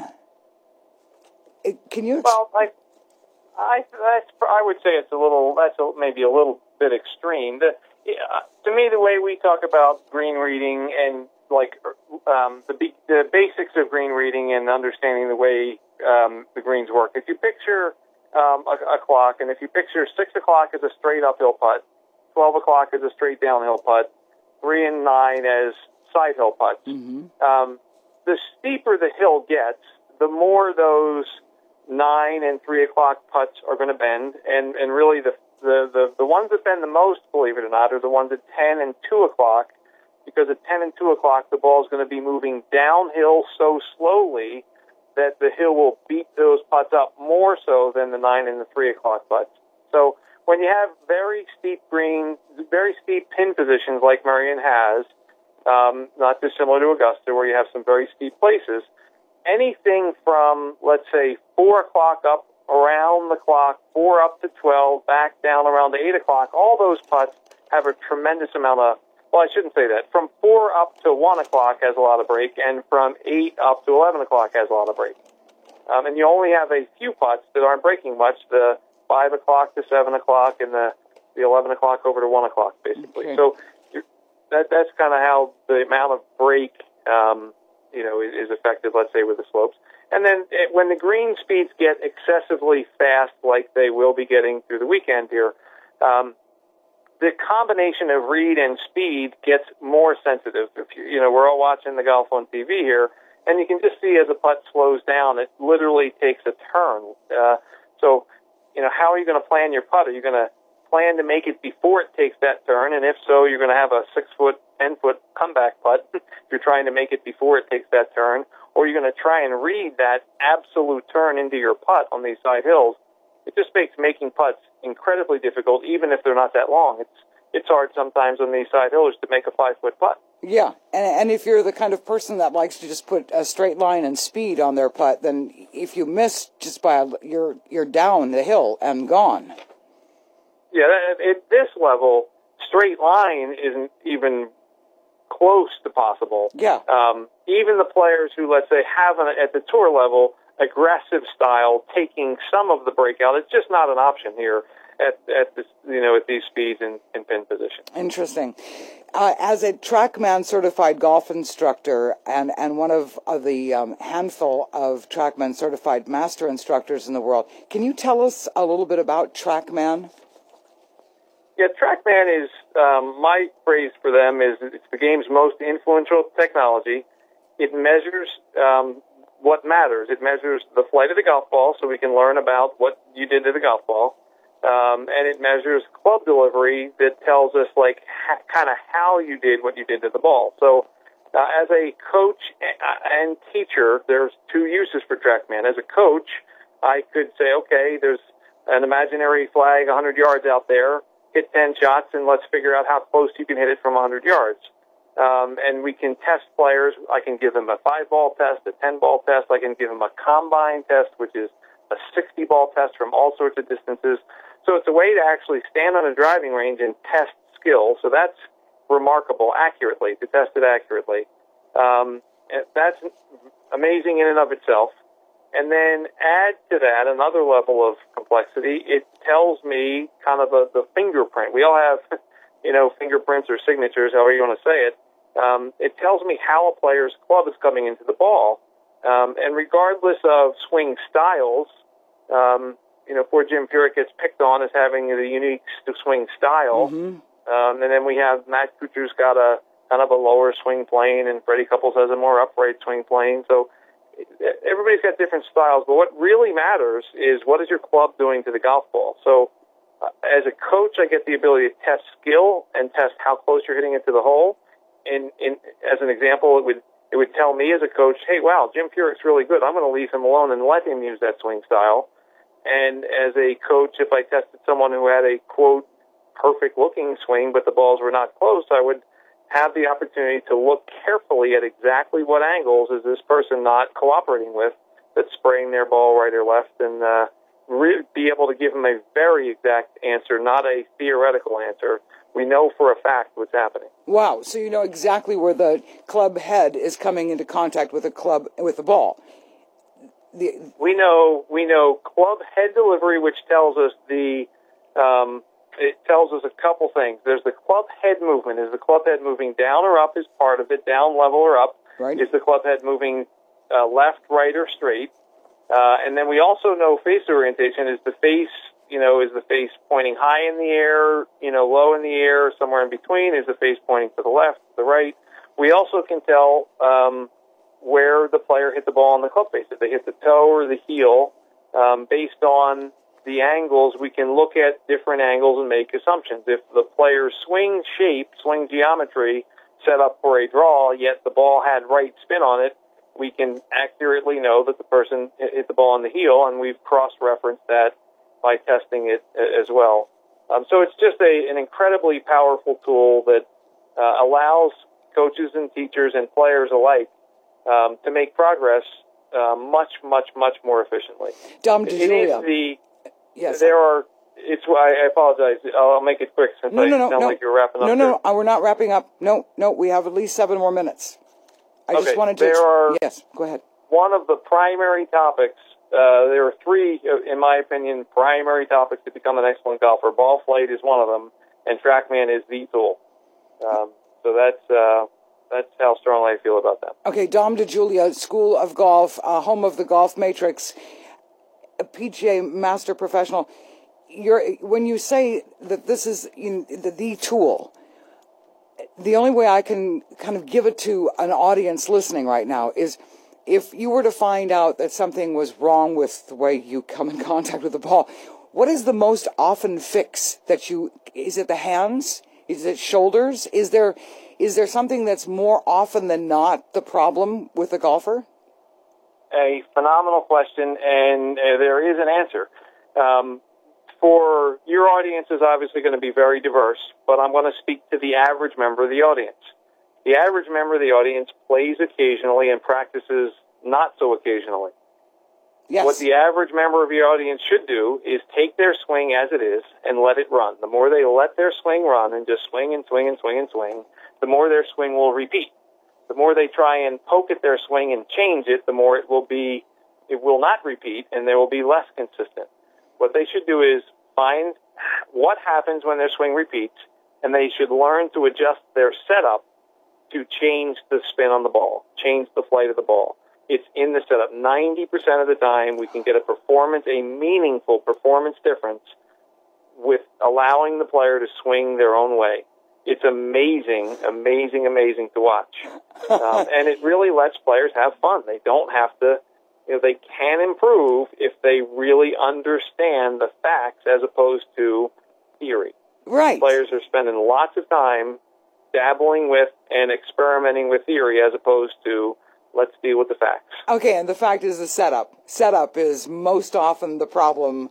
It, can you... Ex- well, I, I, that's, I would say it's a little, that's a, maybe a little bit extreme. The, Yeah, to me, the way we talk about green reading and like um, the the basics of green reading and understanding the way um, the greens work. If you picture um, a, a clock, and if you picture six o'clock as a straight uphill putt, twelve o'clock as a straight downhill putt, three and nine as side hill putts. Mm-hmm. Um, the steeper the hill gets, the more those nine and three o'clock putts are going to bend, and and really the The, the the ones that bend the most, believe it or not, are the ones at ten and two o'clock, because at ten and two o'clock, the ball is going to be moving downhill so slowly that the hill will beat those putts up more so than the nine and the three o'clock putts. So when you have very steep green, very steep pin positions like Merion has, um, not dissimilar to Augusta, where you have some very steep places, anything from, let's say, four o'clock up around the clock, four up to twelve, back down around to eight o'clock, all those putts have a tremendous amount of, well, I shouldn't say that. From four up to one o'clock has a lot of break, and from eight up to eleven o'clock has a lot of break. Um, and you only have a few putts that aren't breaking much, the five o'clock to seven o'clock and the, the eleven o'clock over to one o'clock, basically. Okay. So you're, that, that's kind of how the amount of break, um, you know, is, is affected, let's say, with the slopes. And then it, when the green speeds get excessively fast, like they will be getting through the weekend here, um, the combination of read and speed gets more sensitive. If you, you know, we're all watching the golf on T V here, and you can just see as the putt slows down, it literally takes a turn. Uh, so, you know, how are you going to plan your putt? Are you going to plan to make it before it takes that turn? And if so, you're going to have a six-foot, ten-foot comeback putt if you're trying to make it before it takes that turn. or you're going to try and read that absolute turn into your putt on these side hills, it just makes making putts incredibly difficult, even if they're not that long. It's it's hard sometimes on these side hills to make a five-foot putt. Yeah, and, and if you're the kind of person that likes to just put a straight line and speed on their putt, then if you miss just by a, you're you're down the hill and gone. Yeah, at this level, straight line isn't even close to possible. Yeah. Um, even the players who, let's say, have an, at the tour level aggressive style, taking some of the breakout, it's just not an option here at at this, you know, at these speeds and in pin position. Interesting. Uh, as a TrackMan certified golf instructor and, and one of, of the um, handful of TrackMan certified master instructors in the world, can you tell us a little bit about TrackMan? Yeah, TrackMan is, um, my phrase for them is it's the game's most influential technology. It measures um, what matters. It measures the flight of the golf ball so we can learn about what you did to the golf ball. Um, and it measures club delivery that tells us, like, ha- kind of how you did what you did to the ball. So uh, as a coach and teacher, there's two uses for TrackMan. As a coach, I could say, okay, there's an imaginary flag one hundred yards out there, hit ten shots, and let's figure out how close you can hit it from one hundred yards. Um, and we can test players. I can give them a five-ball test, a ten-ball test. I can give them a combine test, which is a sixty-ball test from all sorts of distances. So it's a way to actually stand on a driving range and test skill. So that's remarkable accurately, to test it accurately. Um, that's amazing in and of itself. And then add to that another level of complexity. It tells me kind of a, the fingerprint. We all have, you know, fingerprints or signatures, however you want to say it. Um, it tells me how a player's club is coming into the ball. Um, and regardless of swing styles, um, you know, poor Jim Furyk gets picked on as having the unique swing style. Mm-hmm. Um, and then we have Matt Kuchar's got a kind of a lower swing plane, and Freddie Couples has a more upright swing plane. So everybody's got different styles, but what really matters is what is your club doing to the golf ball. So uh, as a coach, I get the ability to test skill and test how close you're hitting it to the hole. And, and as an example, it would it would tell me as a coach, hey, wow, Jim Furyk's really good. I'm going to leave him alone and let him use that swing style. And as a coach, if I tested someone who had a, quote, perfect-looking swing, but the balls were not close, I would have the opportunity to look carefully at exactly what angles is this person not cooperating with that's spraying their ball right or left, and uh, re- be able to give them a very exact answer, not a theoretical answer. We know for a fact what's happening. Wow, so you know exactly where the club head is coming into contact with the club, with the ball. The, we know we know club head delivery, which tells us the um, it tells us a couple things. There's the club head movement. Is the club head moving down or up? Is part of it down, level, or up? Right. Is the club head moving uh, left, right, or straight? Uh, and then we also know face orientation. Is the face you know is the face pointing high in the air, you know, low in the air, somewhere in between? Is the face pointing to the left, the right? We also can tell. Um, where the player hit the ball on the club face. If they hit the toe or the heel, um, based on the angles, we can look at different angles and make assumptions. If the player's swing shape, swing geometry, set up for a draw, yet the ball had right spin on it, we can accurately know that the person hit the ball on the heel, and we've cross-referenced that by testing it as well. Um, so it's just a, an incredibly powerful tool that uh, allows coaches and teachers and players alike Um, to make progress uh, much, much, much more efficiently. Dom DeJulia. The, yes. There are, it's why I apologize. I'll make it quick since no, I no, no, sound no. like you're wrapping up. No, no, there. no, we're not wrapping up. No, no, we have at least seven more minutes. I okay, just wanted to... There are, yes, go ahead. One of the primary topics, uh, there are three, in my opinion, primary topics to become an excellent golfer. Ball flight is one of them, and TrackMan is the tool. Um, so that's... Uh, That's how strongly I feel about that. Okay, Dom DeJulia, School of Golf, uh, home of the Golf Matrix, a P G A master professional. You're, when you say that this is in, the, the tool, the only way I can kind of give it to an audience listening right now is if you were to find out that something was wrong with the way you come in contact with the ball, what is the most often fix that you, is it the hands? Is it shoulders? Is there... Is there something that's more often than not the problem with the golfer? a phenomenal question, and uh, there is an answer. Um, for your audience is obviously going to be very diverse, but I'm going to speak to the average member of the audience. The average member of the audience plays occasionally and practices not so occasionally. Yes. What the average member of your audience should do is take their swing as it is and let it run. The more they let their swing run and just swing and swing and swing and swing, the more their swing will repeat. The more they try and poke at their swing and change it, the more it will be, it will not repeat, and there will be less consistent. What they should do is find what happens when their swing repeats, and they should learn to adjust their setup to change the spin on the ball, change the flight of the ball. It's in the setup. ninety percent of the time, we can get a performance, a meaningful performance difference with allowing the player to swing their own way. It's amazing, amazing, amazing to watch. Um, and it really lets players have fun. They don't have to, you know, they can improve if they really understand the facts as opposed to theory. Right. Players are spending lots of time dabbling with and experimenting with theory as opposed to let's deal with the facts. Okay, and the fact is the setup. Setup is most often the problem.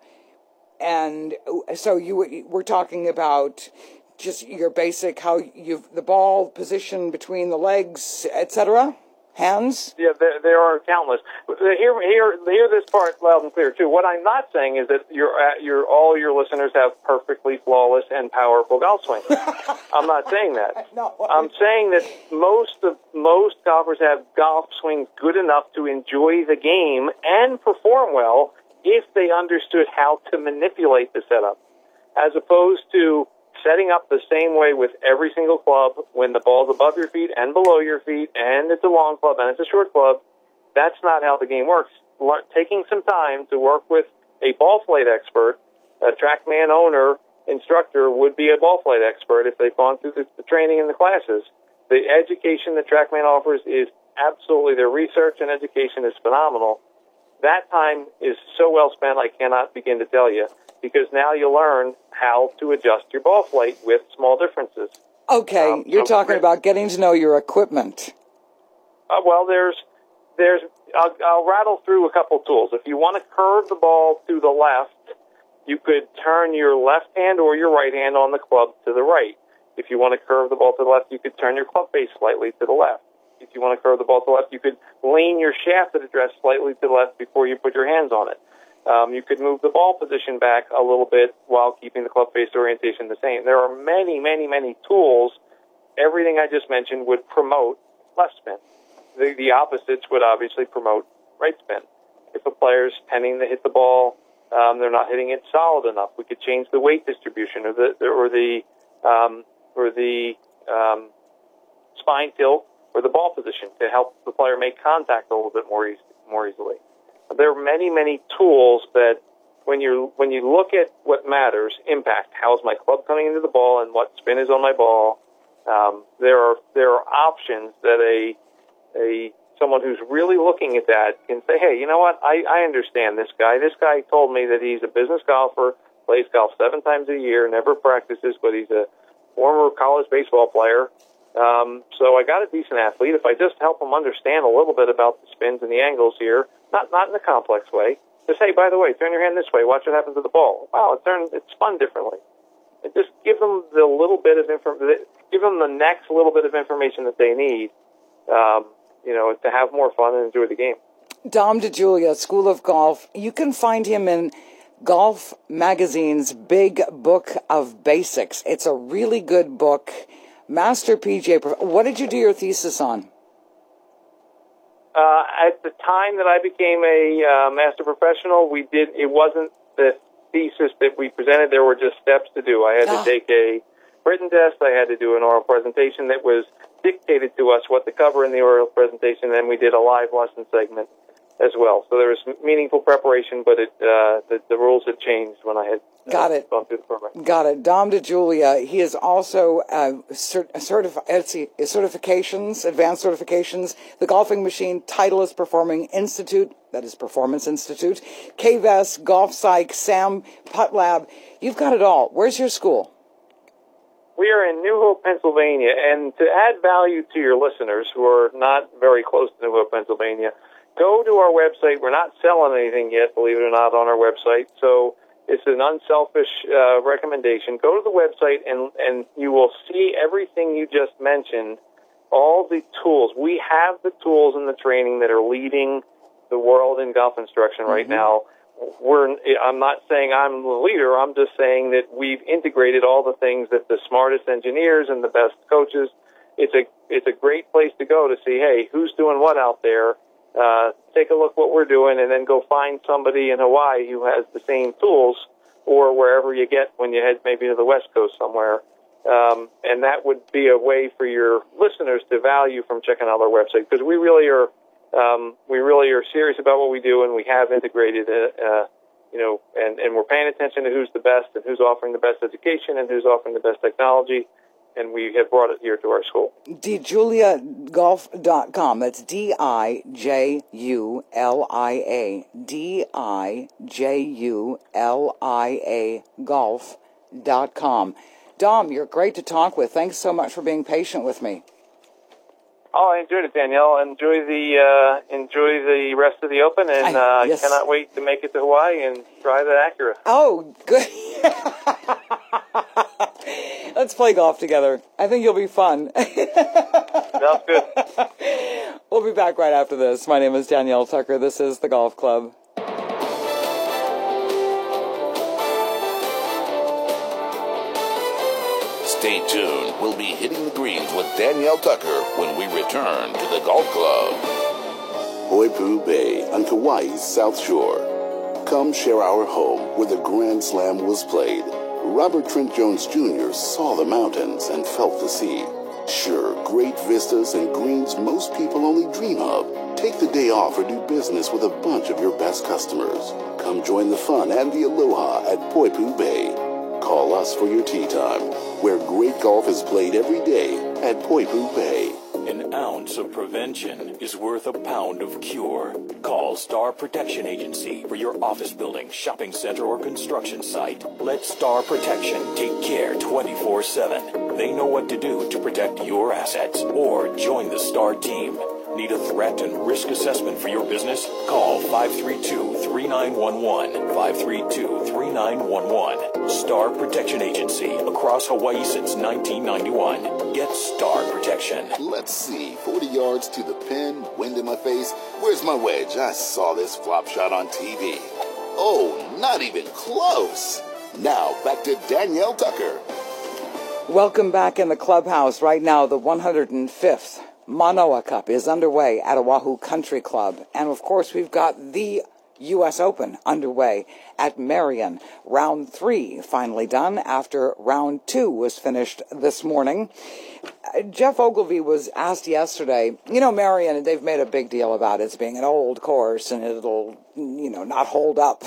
And so you we're talking about just your basic, how you've, the ball position between the legs, et cetera, hands? Yeah, there, there are countless. Hear, hear, hear this part loud and clear, too. What I'm not saying is that your, your, all your listeners have perfectly flawless and powerful golf swings. I'm not saying that. No. I'm saying that most of most golfers have golf swings good enough to enjoy the game and perform well if they understood how to manipulate the setup, as opposed to setting up the same way with every single club when the ball's above your feet and below your feet, and it's a long club and it's a short club. That's not how the game works. Taking some time to work with a ball flight expert, a TrackMan owner, instructor would be a ball flight expert if they've gone through the, the training and the classes. The education that TrackMan offers is absolutely, their research and education is phenomenal. That time is so well spent, I cannot begin to tell you, because now you learn how to adjust your ball flight with small differences. Okay, um, you're so talking about getting to know your equipment. Uh, well, there's, there's. I'll, I'll rattle through a couple tools. If you want to curve the ball to the left, you could turn your left hand or your right hand on the club to the right. If you want to curve the ball to the left, you could turn your club face slightly to the left. If you want to curve the ball to the left, you could lean your shaft of the dress slightly to the left before you put your hands on it. Um, you could move the ball position back a little bit while keeping the club face orientation the same. There are many, many, many tools. Everything I just mentioned would promote left spin. The, the opposites would obviously promote right spin. If a player's tending to hit the ball, um, they're not hitting it solid enough, we could change the weight distribution or the or the um, or the um, spine tilt or the ball position to help the player make contact a little bit more easy, more easily. There are many, many tools that when you when you look at what matters, impact, how's my club coming into the ball and what spin is on my ball, um, there are there are options that a a someone who's really looking at that can say, hey, you know what, I, I understand this guy. This guy told me that he's a business golfer, plays golf seven times a year, never practices, but he's a former college baseball player. Um, so I got a decent athlete. If I just help him understand a little bit about the spins and the angles here, not not in a complex way, just say, by the way, turn your hand this way. Watch what happens to the ball. Wow, it turns, it's spun differently. And just give them the little bit of information, give them the next little bit of information that they need, um, you know, to have more fun and enjoy the game. Dom DeJulia, School of Golf. You can find him in Golf Magazine's Big Book of Basics. It's a really good book. Master P G A. What did you do your thesis on? Uh, at the time that I became a uh, master professional, we did. It wasn't the thesis that we presented. There were just steps to do. I had to take a written test. I had to do an oral presentation that was dictated to us what to cover in the oral presentation. Then we did a live lesson segment as well. So there was meaningful preparation, but it, uh, the, the rules had changed when I had uh, Got it. gone through the program. Got it. Dom DeJulia, he is also uh, cert- certif- let's see, certifications, advanced certifications, the Golfing Machine, Titleist Performing Institute, that is Performance Institute, K V E S, Golf Psych, SAM, Putt Lab. You've got it all. Where's your school? We are in New Hope, Pennsylvania, and to add value to your listeners who are not very close to New Hope, Pennsylvania, go to our website. We're not selling anything yet, believe it or not, on our website. So it's an unselfish uh, recommendation. Go to the website, and, and you will see everything you just mentioned, all the tools. We have the tools and the training that are leading the world in golf instruction right mm-hmm. now. We're, I'm not saying I'm the leader. I'm just saying that we've integrated all the things that the smartest engineers and the best coaches. It's a it's a great place to go to see, hey, who's doing what out there. Uh, take a look what we're doing, and then go find somebody in Hawaii who has the same tools, or wherever you get when you head maybe to the West Coast somewhere. Um, and that would be a way for your listeners to value from checking out our website, because we really are. Um, we really are serious about what we do, and we have integrated it, uh, you know, and, and we're paying attention to who's the best and who's offering the best education and who's offering the best technology, and we have brought it here to our school. D Julia Golf dot com. That's D I J U L I A. D I J U L I A Golf dot com. Dom, you're great to talk with. Thanks so much for being patient with me. Oh, I enjoyed it, Danielle. Enjoy the uh, enjoy the rest of the Open, and I uh, yes. cannot wait to make it to Hawaii and drive the Acura. Oh, good. Let's play golf together. I think you'll be fun. Sounds good. We'll be back right after this. My name is Danielle Tucker. This is The Golf Club. Stay tuned. We'll be hitting the greens with Danielle Tucker when we return to the Golf Club. Poipu Bay on Kauai's South Shore. Come share our home where the Grand Slam was played. Robert Trent Jones Junior saw the mountains and felt the sea. Sure, great vistas and greens most people only dream of. Take the day off or do business with a bunch of your best customers. Come join the fun and the aloha at Poipu Bay. Call us for your tee time, where great golf is played every day at Poipu Bay. An ounce of prevention is worth a pound of cure. Call Star Protection Agency for your office building, shopping center, or construction site. Let Star Protection take care twenty-four seven. They know what to do to protect your assets. Or join the Star team. Need a threat and risk assessment for your business? Call five three two, three nine one one, five three two, three nine one one. Star Protection Agency, across Hawaii since nineteen ninety-one. Get Star Protection. Let's see, forty yards to the pin, wind in my face. Where's my wedge? I saw this flop shot on T V. Oh, not even close. Now, back to Danielle Tucker. Welcome back in the clubhouse. Right now, the one hundred fifth Manoa Cup is underway at Oahu Country Club. And, of course, we've got the U S Open underway at Marion. Round three finally done after round two was finished this morning. Uh, Jeff Ogilvy was asked yesterday, you know, Marion, they've made a big deal about it being an old course and it'll, you know, not hold up.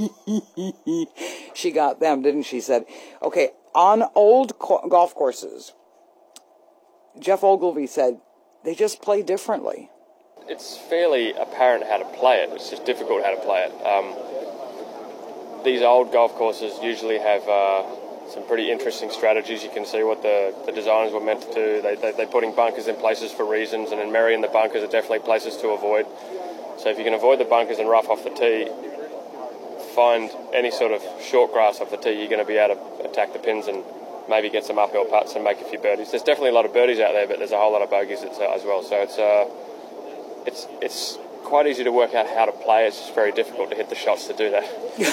She got them, didn't she? Said, okay, on old co- golf courses, Jeff Ogilvy said, they just play differently. It's fairly apparent how to play it. It's just difficult how to play it. Um, these old golf courses usually have uh, some pretty interesting strategies. You can see what the, the designers were meant to do. They, they, they're putting bunkers in places for reasons, and in Marion, the bunkers are definitely places to avoid. So if you can avoid the bunkers and rough off the tee, find any sort of short grass off the tee, you're going to be able to attack the pins and maybe get some uphill putts and make a few birdies. There's definitely a lot of birdies out there, but there's a whole lot of bogeys as well. So it's uh, it's it's quite easy to work out how to play. It's just very difficult to hit the shots to do that.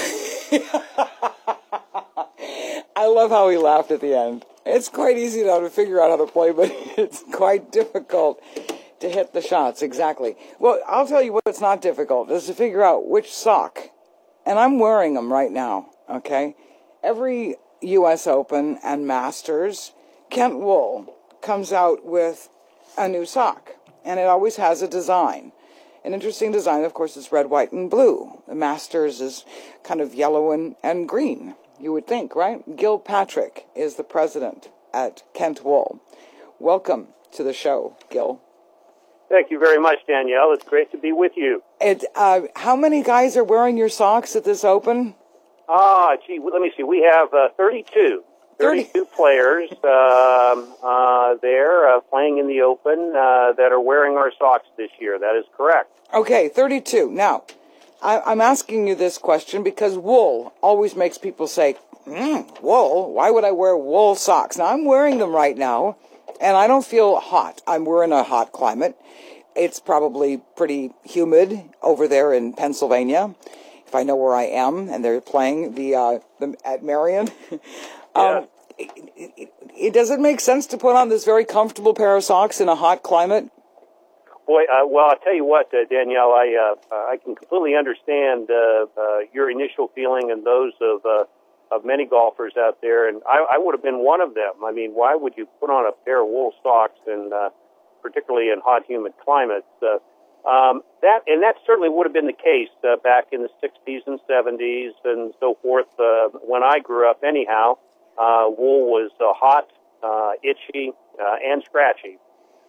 I love how he laughed at the end. It's quite easy now to figure out how to play, but it's quite difficult to hit the shots. Exactly. Well, I'll tell you what's not difficult is to figure out which sock. And I'm wearing them right now, okay? Every U S Open and Masters, Kent Wool comes out with a new sock, and it always has a design. An interesting design, of course, is red, white, and blue. The Masters is kind of yellow and, and green, you would think, right? Gil Patrick is the president at Kent Wool. Welcome to the show, Gil. Thank you very much, Danielle. It's great to be with you. It, uh, how many guys are wearing your socks at this Open? Ah, gee, let me see. We have uh, thirty-two. thirty-two players um, uh, there uh, playing in the Open uh, that are wearing our socks this year. That is correct. Okay, thirty-two. Now, I, I'm asking you this question because wool always makes people say, mm, wool? Why would I wear wool socks? Now, I'm wearing them right now, and I don't feel hot. I'm we're in a hot climate. It's probably pretty humid over there in Pennsylvania, if I know where I am, and they're playing the, uh, the at Marion. um, it, it, it, does it make sense to put on this very comfortable pair of socks in a hot climate? Boy, uh, well, I'll tell you what, uh, Danielle, I uh, I can completely understand uh, uh, your initial feeling and those of uh, of many golfers out there, and I, I would have been one of them. I mean, why would you put on a pair of wool socks, and uh, particularly in hot, humid climates? Uh, um, that and that certainly would have been the case uh, back in the sixties and seventies and so forth. Uh, when I grew up, anyhow, uh, wool was uh, hot, uh, itchy, uh, and scratchy.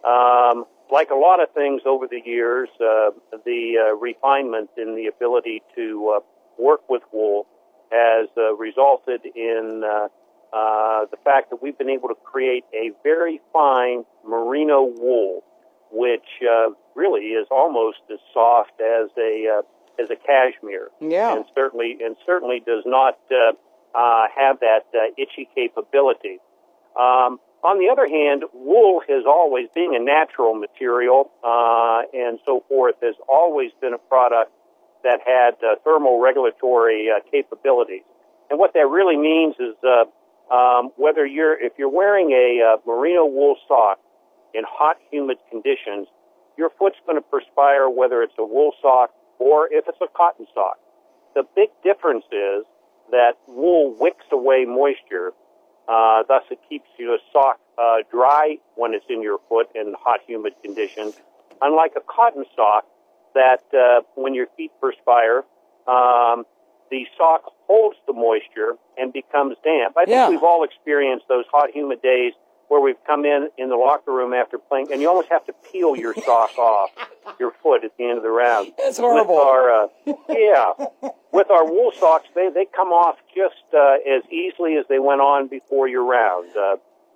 Um, Like a lot of things over the years, uh, the uh, refinement in the ability to uh, work with wool has uh, resulted in uh, uh, the fact that we've been able to create a very fine merino wool, which uh, really is almost as soft as a uh, as a cashmere, yeah, and certainly and certainly does not uh, uh, have that uh, itchy capability. Um, On the other hand, wool has always, being a natural material uh, and so forth, has always been a product that had uh, thermal regulatory uh, capabilities. And what that really means is uh, um, whether you're, if you're wearing a uh, merino wool sock in hot, humid conditions, your foot's going to perspire whether it's a wool sock or if it's a cotton sock. The big difference is that wool wicks away moisture. Uh, thus, it keeps your sock uh, dry when it's in your foot in hot, humid conditions. Unlike a cotton sock, that uh, when your feet perspire, um, the sock holds the moisture and becomes damp. I think yeah. we've all experienced those hot, humid days where we've come in in the locker room after playing, and you almost have to peel your sock off your foot at the end of the round. It's horrible. With our, uh, yeah. With our wool socks, they, they come off just uh, as easily as they went on before your round. Uh,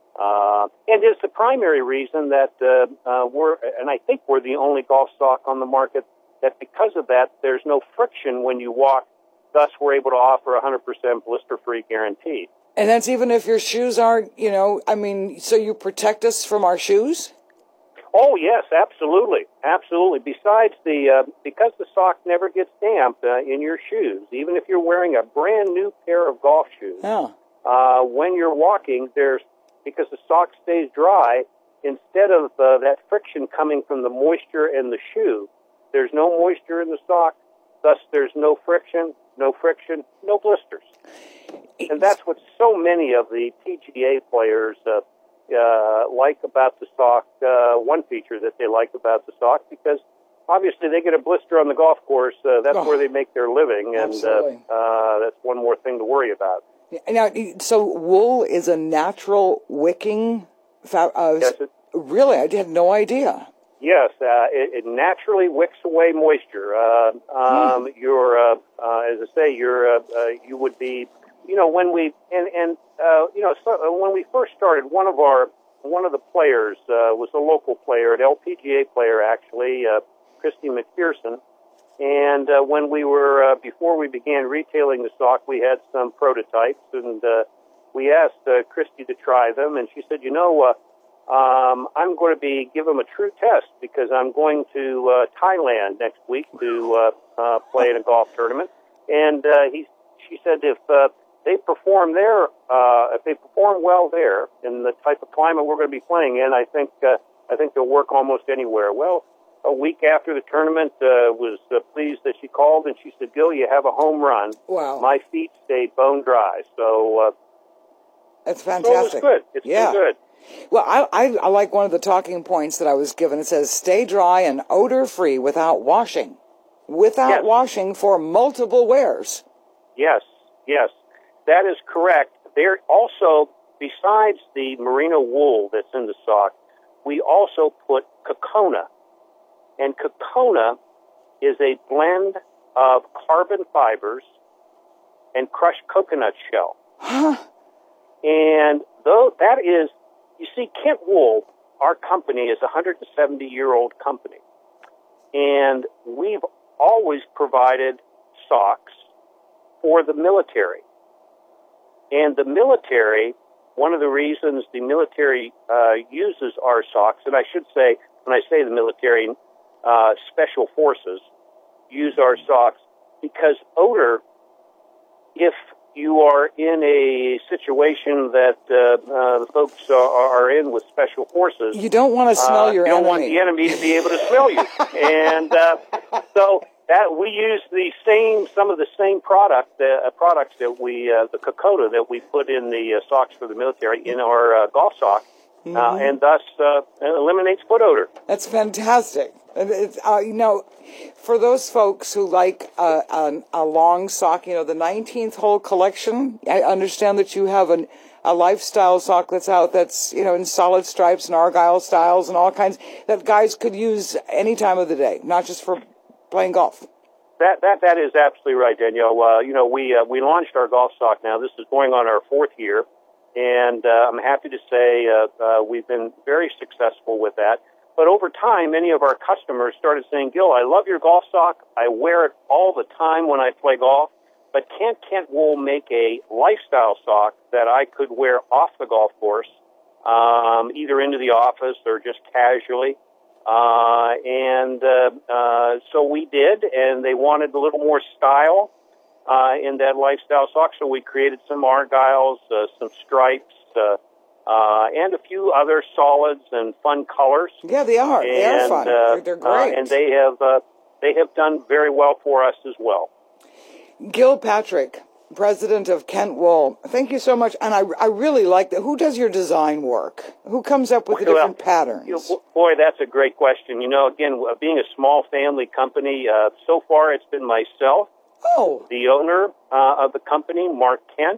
uh, and it's the primary reason that uh, uh, we're, and I think we're the only golf sock on the market that because of that, there's no friction when you walk. Thus, we're able to offer a one hundred percent blister-free guarantee. And that's even if your shoes aren't, you know, I mean, so you protect us from our shoes? Oh, yes, absolutely. Absolutely. Besides the, uh, because the sock never gets damp uh, in your shoes, even if you're wearing a brand new pair of golf shoes, yeah. uh, when you're walking, there's, because the sock stays dry, instead of uh, that friction coming from the moisture in the shoe, there's no moisture in the sock, thus there's no friction, no friction, no blisters. And that's what so many of the P G A players uh, uh, like about the sock, uh, one feature that they like about the sock, because obviously they get a blister on the golf course. Uh, that's oh, where they make their living, and uh, uh, that's one more thing to worry about. Now, so wool is a natural wicking? Fa- uh, yes, it, really? I had no idea. Yes, uh, it, it naturally wicks away moisture. Uh, um, hmm. You're, uh, uh, as I say, you're, uh, uh, you would be, you know, when we and and uh, you know, so, uh, when we first started, one of our one of the players uh, was a local player, an L P G A player actually, uh, Christy McPherson. And uh, when we were uh, before we began retailing the sock, we had some prototypes, and uh, we asked uh, Christy to try them, and she said, you know. Uh, Um, I'm going to be give them a true test because I'm going to uh, Thailand next week to uh, uh, play in a golf tournament. And uh, he, she said, if uh, they perform there, uh, if they perform well there in the type of climate we're going to be playing in, I think uh, I think they'll work almost anywhere. Well, a week after the tournament, uh, was uh, pleased that she called and she said, "Gil, you have a home run." Wow! My feet stayed bone dry, so uh, that's fantastic. So it was good. It's yeah. been good. Well, I, I I like one of the talking points that I was given. It says, stay dry and odor-free without washing. Without yes. washing for multiple wears. Yes, yes. That is correct. There also, besides the merino wool that's in the sock, we also put Kokona. And Kokona is a blend of carbon fibers and crushed coconut shell. Huh? And though that is, you see, Kent Wool, our company, is a one hundred seventy year old company. And we've always provided socks for the military. And the military, one of the reasons the military uh, uses our socks, and I should say, when I say the military, uh, special forces use our socks, because odor, if you are in a situation that uh, uh, the folks are, are in with special forces, you don't want to smell uh, your you don't enemy. want the enemy to be able to smell you. And uh, so that we use the same, some of the same product, uh, products that we, uh, the Kokoda that we put in the uh, socks for the military in our uh, golf sock, mm-hmm. uh, and thus uh, eliminates foot odor. That's fantastic. It's, uh, you know, for those folks who like uh, a, a long sock, you know, the nineteenth hole collection, I understand that you have an, a lifestyle sock that's out that's, you know, in solid stripes and argyle styles and all kinds that guys could use any time of the day, not just for playing golf. That that that is absolutely right, Danielle. Uh, you know, we uh, we launched our golf sock now. This is going on our fourth year, and uh, I'm happy to say uh, uh, we've been very successful with that. But over time, many of our customers started saying, Gil, I love your golf sock. I wear it all the time when I play golf. But can't Kent Wool make a lifestyle sock that I could wear off the golf course, um, either into the office or just casually? Uh, and uh, uh, so we did, and they wanted a little more style uh, in that lifestyle sock. So we created some argyles, uh, some stripes, uh, Uh, and a few other solids and fun colors. Yeah, they are. And, they are fun. Uh, they're, they're great. Uh, and they have uh, they have done very well for us as well. Gil Patrick, president of Kent Wool, thank you so much. And I, I really like that. Who does your design work? Who comes up with the well, different patterns? You know, boy, that's a great question. You know, again, being a small family company, uh, so far it's been myself, oh. the owner uh, of the company, Mark Kent,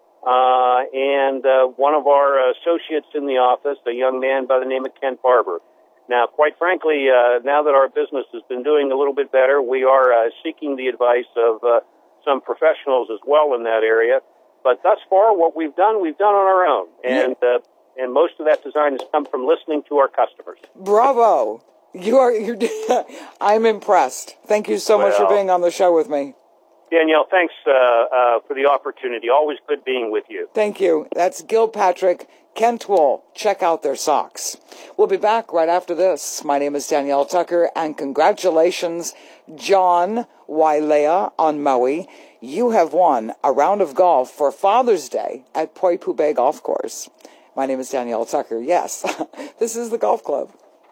Uh, and uh, one of our associates in the office, a young man by the name of Kent Barber. Now, quite frankly, uh, now that our business has been doing a little bit better, we are uh, seeking the advice of uh, some professionals as well in that area. But thus far, what we've done, we've done on our own. And uh, and most of that design has come from listening to our customers. Bravo. You are, you're, I'm impressed. Thank you so well, much for being on the show with me. Danielle, thanks uh, uh, for the opportunity. Always good being with you. Thank you. That's Gil Patrick, Kent Wool. Check out their socks. We'll be back right after this. My name is Danielle Tucker, and congratulations, John Wailea on Maui. You have won a round of golf for Father's Day at Poipu Bay Golf Course. My name is Danielle Tucker. Yes, this is the golf club.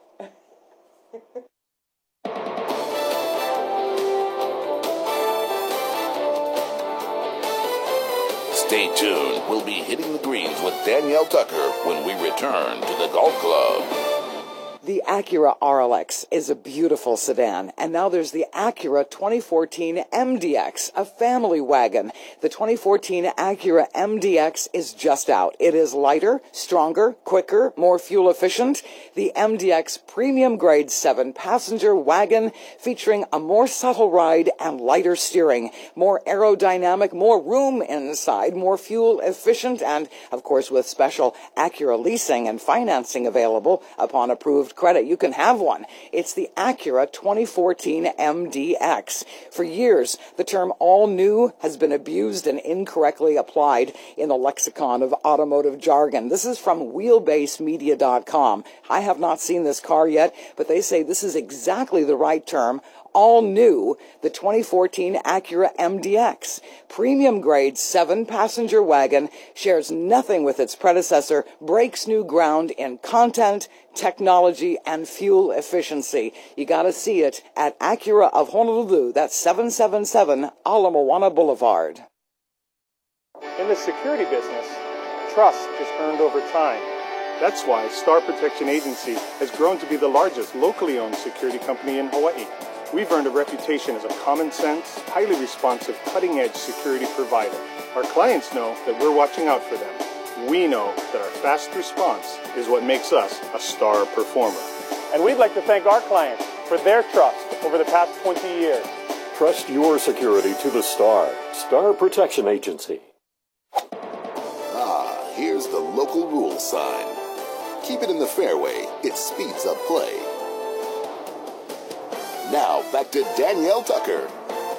Stay tuned. We'll be hitting the greens with Danielle Tucker when we return to the golf club. The Acura R L X is a beautiful sedan, and now there's the Acura twenty fourteen M D X, a family wagon. The twenty fourteen Acura M D X is just out. It is lighter, stronger, quicker, more fuel efficient. The M D X Premium Grade seven passenger wagon featuring a more subtle ride and lighter steering, more aerodynamic, more room inside, more fuel efficient, and of course with special Acura leasing and financing available upon approved credit. You can have one. It's the Acura twenty fourteen M D X. For years, the term all new has been abused and incorrectly applied in the lexicon of automotive jargon. This is from wheelbase media dot com. I have not seen this car yet, but they say this is exactly the right term. All new, the twenty fourteen Acura M D X. Premium grade seven passenger wagon, shares nothing with its predecessor, breaks new ground in content, technology, and fuel efficiency. You gotta see it at Acura of Honolulu. That's seven seven seven Ala Moana Boulevard. In the security business, trust is earned over time. That's why Star Protection Agency has grown to be the largest locally owned security company in Hawaii. We've earned a reputation as a common sense, highly responsive, cutting-edge security provider. Our clients know that we're watching out for them. We know that our fast response is what makes us a star performer. And we'd like to thank our clients for their trust over the past twenty years. Trust your security to the Star. Star Protection Agency. Ah, here's the local rules sign. Keep it in the fairway. It speeds up play. Now, back to Danielle Tucker.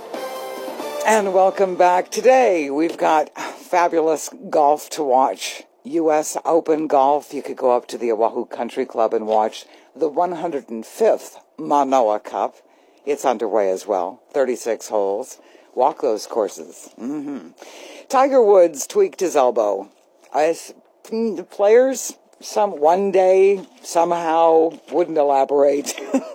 And welcome back. Today, we've got fabulous golf to watch. U S Open golf. You could go up to the Oahu Country Club and watch the one hundred fifth Manoa Cup. It's underway as well. thirty-six holes. Walk those courses. Mm-hmm. Tiger Woods tweaked his elbow. As the players, some one day, somehow, wouldn't elaborate.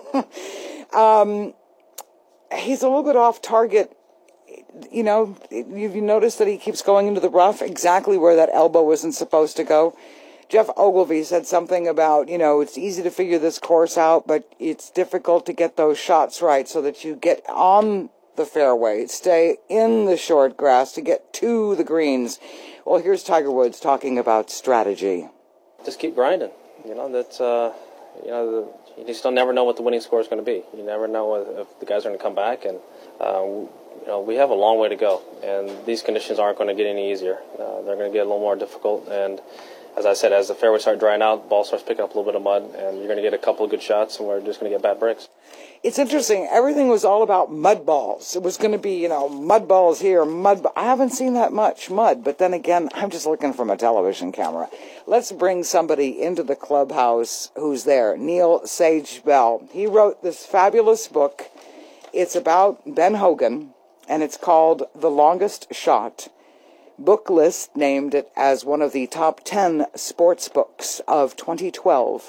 um, he's a little bit off target. You know, you've noticed that he keeps going into the rough exactly where that elbow wasn't supposed to go. Jeff Ogilvy said something about, you know, it's easy to figure this course out, but it's difficult to get those shots right so that you get on the fairway, stay in the short grass to get to the greens. Well, here's Tiger Woods talking about strategy. Just keep grinding. You know, that's, uh, you know, the, you just don't never know what the winning score is going to be. You never know if, if the guys are going to come back, and uh, you know, we have a long way to go, and these conditions aren't going to get any easier. Uh, they're going to get a little more difficult, and as I said, as the fairways start drying out, the ball starts picking up a little bit of mud, and you're going to get a couple of good shots, and we're just going to get bad breaks. It's interesting. Everything was all about mud balls. It was going to be, you know, mud balls here, mud. I haven't seen that much mud, but then again, I'm just looking from a television camera. Let's bring somebody into the clubhouse who's there. Neil Sage Bell. He wrote this fabulous book. It's about Ben Hogan, and it's called The Longest Shot. Book List named it as one of the top ten sports books of twenty twelve.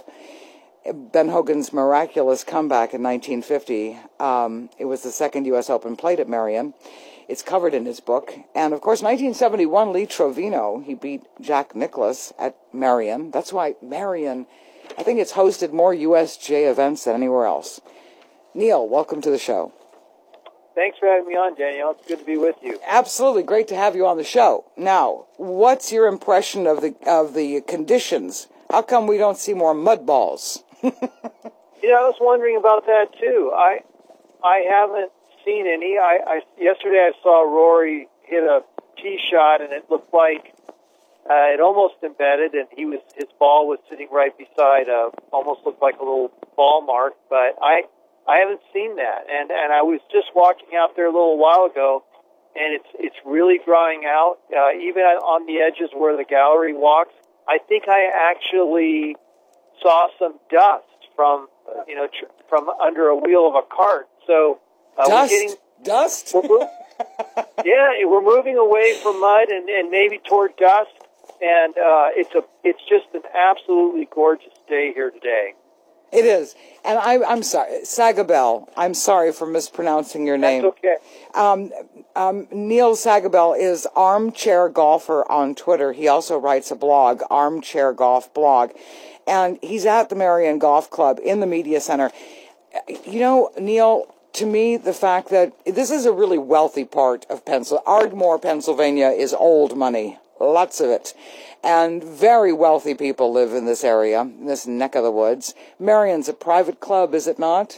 Ben Hogan's miraculous comeback in nineteen fifty. Um, it was the second U S Open played at Merion. It's covered in his book. And, of course, nineteen seventy-one, Lee Trevino, he beat Jack Nicklaus at Merion. That's why Merion, I think it's hosted more U S J events than anywhere else. Neil, welcome to the show. Thanks for having me on, Danielle. It's good to be with you. Absolutely. Great to have you on the show. Now, what's your impression of the of the conditions? How come we don't see more mud balls? You know, I was wondering about that, too. I I haven't seen any. I, I Yesterday I saw Rory hit a tee shot, and it looked like uh, it almost embedded, and he was his ball was sitting right beside, a, almost looked like a little ball mark, but I... I haven't seen that, and and I was just walking out there a little while ago, and it's it's really drying out. Uh, even on the edges where the gallery walks, I think I actually saw some dust from uh, you know tr- from under a wheel of a cart. So uh, dust, we're getting, dust. We're mo- yeah, we're moving away from mud and, and maybe toward dust, and uh, it's a it's just an absolutely gorgeous day here today. It is. And I, I'm sorry, Sagabell, I'm sorry for mispronouncing your name. That's okay. Um, um, Neil Sagabell is Armchair Golfer on Twitter. He also writes a blog, Armchair Golf Blog. And he's at the Merion Golf Club in the Media Center. You know, Neil, to me, the fact that this is a really wealthy part of Pennsylvania. Ardmore, Pennsylvania is old money. Lots of it. And very wealthy people live in this area, in this neck of the woods. Merion's a private club, is it not?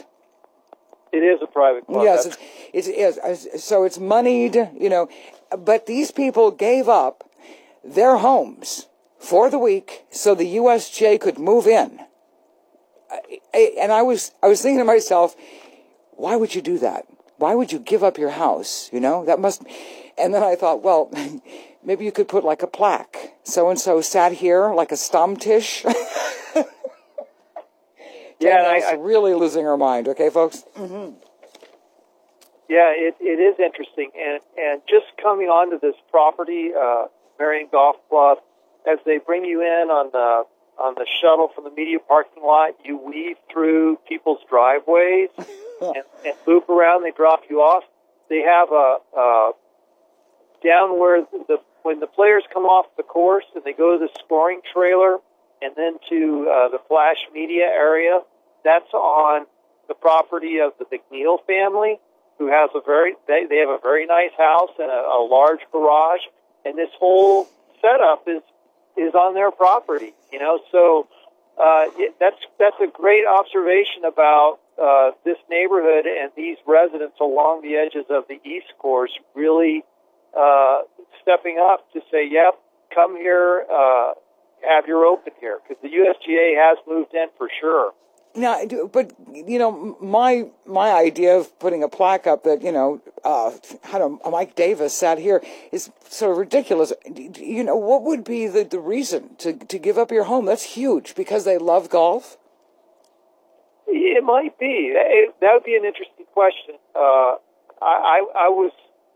It is a private club. Yes, it's, it's, it's, so it's moneyed, you know. But these people gave up their homes for the week so the U S J could move in. And I was, I was thinking to myself, why would you do that? Why would you give up your house? You know, that must... And then I thought, well... Maybe you could put like a plaque. So-and-so sat here like a Stammtisch. Yeah, I, I, really losing her mind. Okay, folks? Mm-hmm. Yeah, it, it is interesting. And, and just coming onto this property, uh, Merion Golf Club, as they bring you in on the on the shuttle from the media parking lot, you weave through people's driveways and, and loop around. They drop you off. They have a... a down where the when the players come off the course and they go to the scoring trailer and then to uh, the flash media area, that's on the property of the McNeil family, who has a very they, they have a very nice house and a, a large garage, and this whole setup is is on their property. You know, so uh, it, that's that's a great observation about uh, this neighborhood and these residents along the edges of the East Course really. Uh, stepping up to say, yep, come here, uh, have your Open here, because the U S G A has moved in for sure. Now, but, you know, my my idea of putting a plaque up that, you know, uh, I don't know, Mike Davis sat here is sort of ridiculous. You know, what would be the, the reason to, to give up your home? That's huge. Because they love golf? It might be. It, that would be an interesting question. Uh, I, I, I was,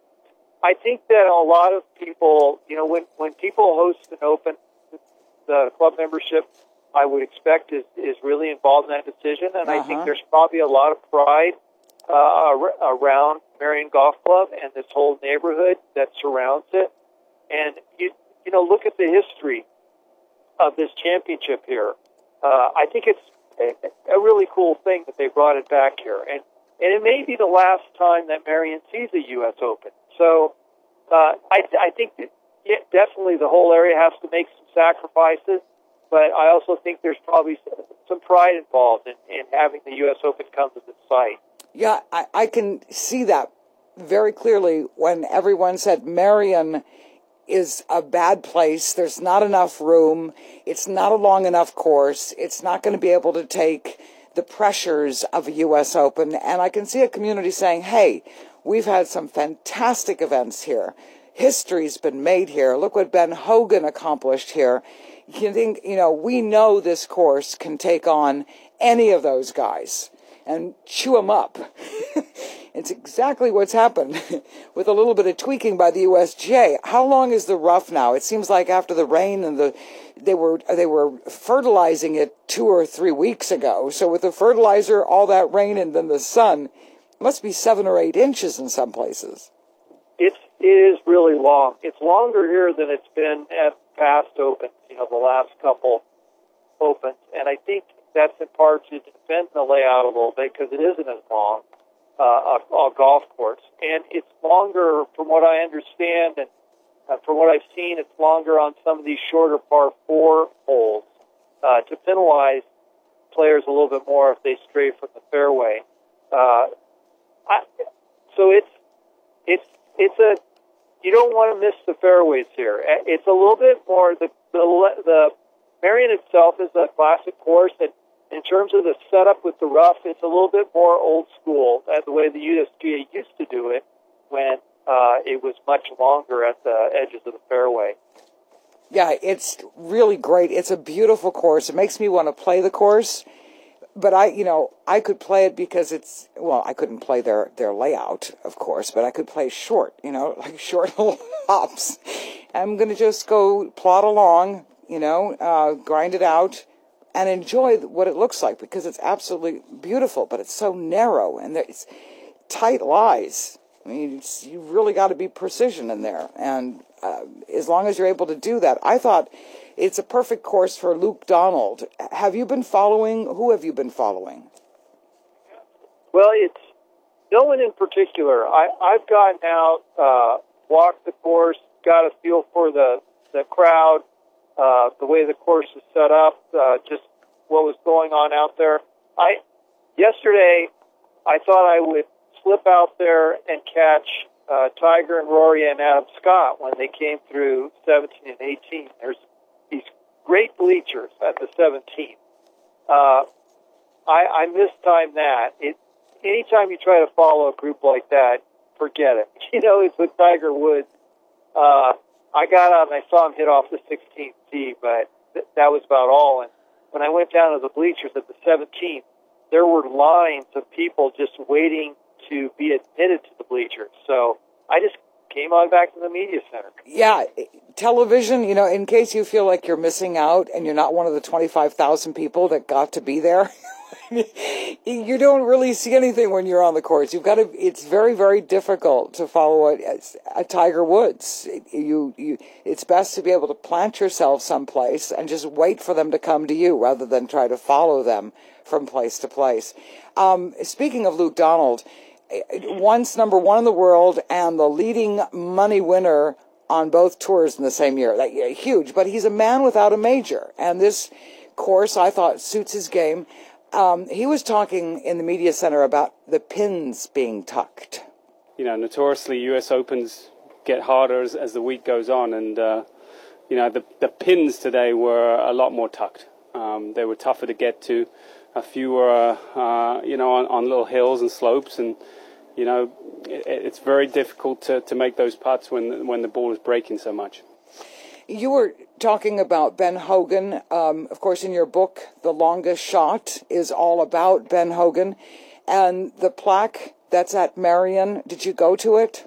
I think that a lot of people, you know, when, when people host an Open, the club membership, I would expect is, is really involved in that decision, and uh-huh. I think there's probably a lot of pride uh, around Marion Golf Club and this whole neighborhood that surrounds it. And you you know, look at the history of this championship here. Uh, I think it's a, a really cool thing that they brought it back here, and and it may be the last time that Marion sees a U S Open. So uh, I I think that yeah, definitely the whole area has to make some sacrifices. But I also think there's probably some pride involved in, in having the U S Open come to the site. Yeah, I, I can see that very clearly when everyone said Marion is a bad place. There's not enough room. It's not a long enough course. It's not going to be able to take the pressures of a U S Open. And I can see a community saying, hey, we've had some fantastic events here. History's been made here. Look what Ben Hogan accomplished here. You think, you know, we know this course can take on any of those guys and chew them up. It's exactly what's happened with a little bit of tweaking by the U S G A. How long is the rough now? It seems like after the rain and the they were they were fertilizing it two or three weeks ago. So with the fertilizer, all that rain, and then the sun, it must be seven or eight inches in some places. It's it is really long. It's longer here than it's been at past Opens, you know, the last couple Opens, and I think that's in part to defend the layout a little bit because it isn't as long uh, a, a golf course, and it's longer, from what I understand, and uh, from what I've seen, it's longer on some of these shorter par four holes uh, to penalize players a little bit more if they stray from the fairway. Uh, I, so it's it's it's a you don't want to miss the fairways here. It's a little bit more the the the Marion itself is a classic course, and in terms of the setup with the rough, it's a little bit more old school, uh, the way the U S G A used to do it when uh, it was much longer at the edges of the fairway. Yeah, it's really great. It's a beautiful course. It makes me want to play the course. But I, you know, I could play it because it's, well, I couldn't play their, their layout, of course, but I could play short, you know, like short little hops. I'm going to just go plod along, you know, uh, grind it out and enjoy what it looks like because it's absolutely beautiful, but it's so narrow and it's tight lies. I mean, it's, you really got to be precision in there. And uh, as long as you're able to do that, I thought it's a perfect course for Luke Donald. Have you been following? Who have you been following? Well, it's no one in particular. I, I've gotten out, uh, walked the course, got a feel for the, the crowd, uh, the way the course is set up, uh, just what was going on out there. I yesterday, I thought I would slip out there and catch uh, Tiger and Rory and Adam Scott when they came through seventeen and eighteen. There's these great bleachers at the seventeenth. Uh, I, I mistimed that. It, anytime you try to follow a group like that, forget it. You know, it's with Tiger Woods. Uh, I got out and I saw him hit off the sixteenth tee, but th- that was about all. And when I went down to the bleachers at the seventeenth, there were lines of people just waiting to be admitted to the bleachers. So I just came on back to the media center. Yeah, television, you know, in case you feel like you're missing out and you're not one of the twenty-five thousand people that got to be there, you don't really see anything when you're on the course. You've got to, it's very, very difficult to follow a, a Tiger Woods. You, you, it's best to be able to plant yourself someplace and just wait for them to come to you rather than try to follow them from place to place. Um, speaking of Luke Donald, once number one in the world and the leading money winner on both tours in the same year. Like, yeah, huge, but he's a man without a major. And this course, I thought, suits his game. Um, he was talking in the media center about the pins being tucked. You know, notoriously, U S Opens get harder as, as the week goes on. And, uh, you know, the, the pins today were a lot more tucked. Um, they were tougher to get to, a fewer, uh, you know, on, on little hills and slopes, and you know, it, it's very difficult to, to make those putts when when the ball is breaking so much. You were talking about Ben Hogan. Um, of course, in your book, The Longest Shot is all about Ben Hogan. And the plaque that's at Marion, did you go to it?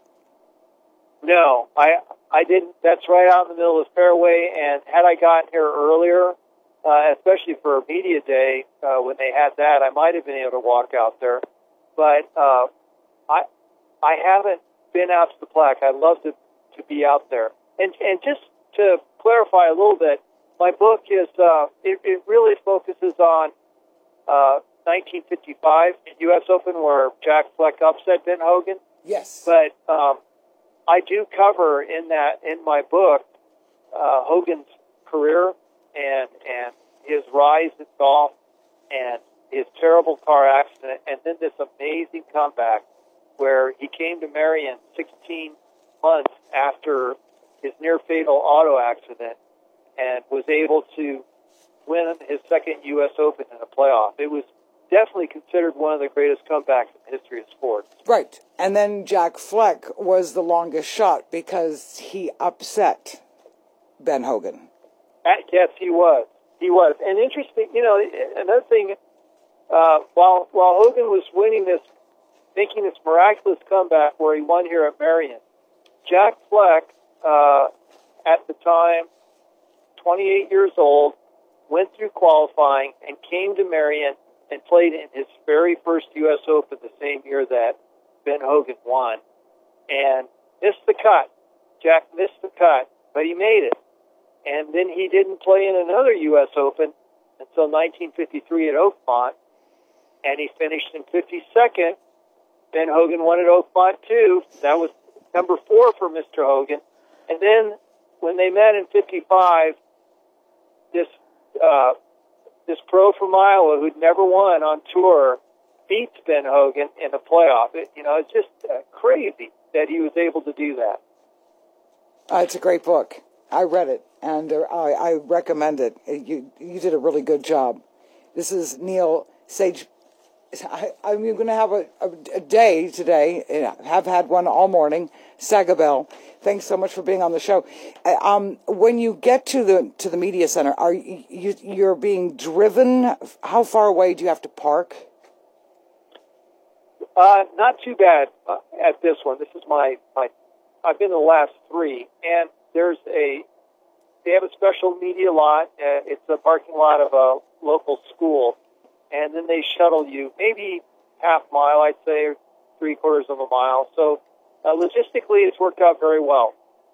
No, I I didn't. That's right out in the middle of the fairway. And had I gotten here earlier, uh, especially for a media day, uh, when they had that, I might have been able to walk out there. But uh, I I haven't been out to the plaque. I'd love to, to be out there. And and just to clarify a little bit, my book is, uh, it, it really focuses on uh, nineteen fifty-five U S Open, where Jack Fleck upset Ben Hogan. Yes. But um, I do cover in that, in my book, uh, Hogan's career and, and his rise in golf and his terrible car accident, and then this amazing comeback where he came to Marion sixteen months after his near-fatal auto accident and was able to win his second U S Open in a playoff. It was definitely considered one of the greatest comebacks in the history of sports. Right. And then Jack Fleck was the longest shot because he upset Ben Hogan. Uh, yes, he was. He was. And interesting, you know, another thing, uh, while while Hogan was winning this, making this miraculous comeback where he won here at Marion, Jack Fleck, Uh, at the time, twenty-eight years old, went through qualifying and came to Marion and played in his very first U S Open the same year that Ben Hogan won, and missed the cut. Jack missed the cut, but he made it. And then he didn't play in another U S Open until nineteen fifty-three at Oakmont, and he finished in fifty-second. Ben Hogan won at Oakmont, too. That was number four for Mister Hogan. And then when they met in fifty-five, this uh, this pro from Iowa who'd never won on tour beats Ben Hogan in the playoff. It, you know, it's just uh, crazy that he was able to do that. Uh, it's a great book. I read it, and uh, I, I recommend it. You you did a really good job. This is Neil Sage. I, I'm going to have a, a, a day today. Have had one all morning. Sagabel, thanks so much for being on the show. Uh, um, when you get to the to the media center, are you, you you're being driven? How far away do you have to park? Uh, not too bad uh, at this one. This is my my. I've been to the last three, and there's a. They have a special media lot. Uh, it's a parking lot of a local school. And then they shuttle you maybe half mile, I'd say, or three quarters of a mile. So uh, logistically, it's worked out very well.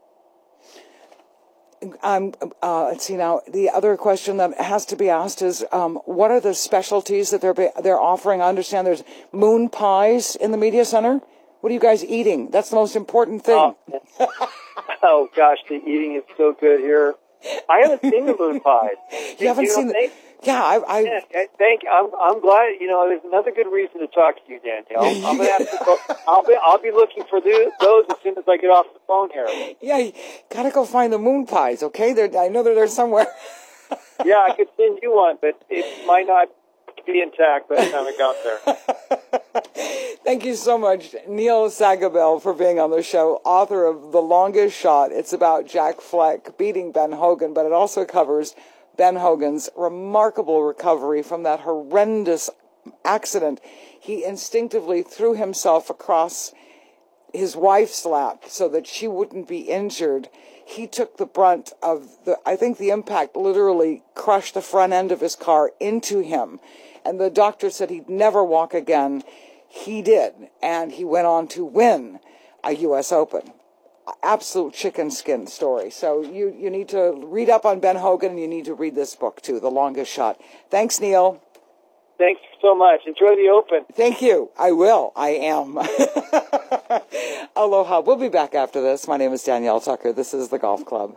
Um, uh, let's see now. The other question that has to be asked is, um, what are the specialties that they're they're offering? I understand there's moon pies in the media center. What are you guys eating? That's the most important thing. Oh, oh gosh, the eating is so good here. I haven't seen the moon pies. You haven't you seen know, the... they, Yeah, I, I yeah, thank. I'm. I'm glad. You know, there's another good reason to talk to you, Danielle. I'm gonna have to go. I'll be. I'll be looking for the, those as soon as I get off the phone here. Yeah, you gotta go find the moon pies. Okay, they're, I know they're there somewhere. Yeah, I could send you one, but it might not be intact by the time I got there. Thank you so much, Neil Sagabel, for being on the show. Author of The Longest Shot. It's about Jack Fleck beating Ben Hogan, but it also covers Ben Hogan's remarkable recovery from that horrendous accident. He instinctively threw himself across his wife's lap so that she wouldn't be injured. He took the brunt of the, I think the impact literally crushed the front end of his car into him. And the doctor said he'd never walk again. He did. And he went on to win a U S Open. Absolute chicken skin story. So you, you need to read up on Ben Hogan, and you need to read this book, too, The Longest Shot. Thanks, Neil. Thanks so much. Enjoy the Open. Thank you. I will. I am. Aloha. We'll be back after this. My name is Danielle Tucker. This is The Golf Club.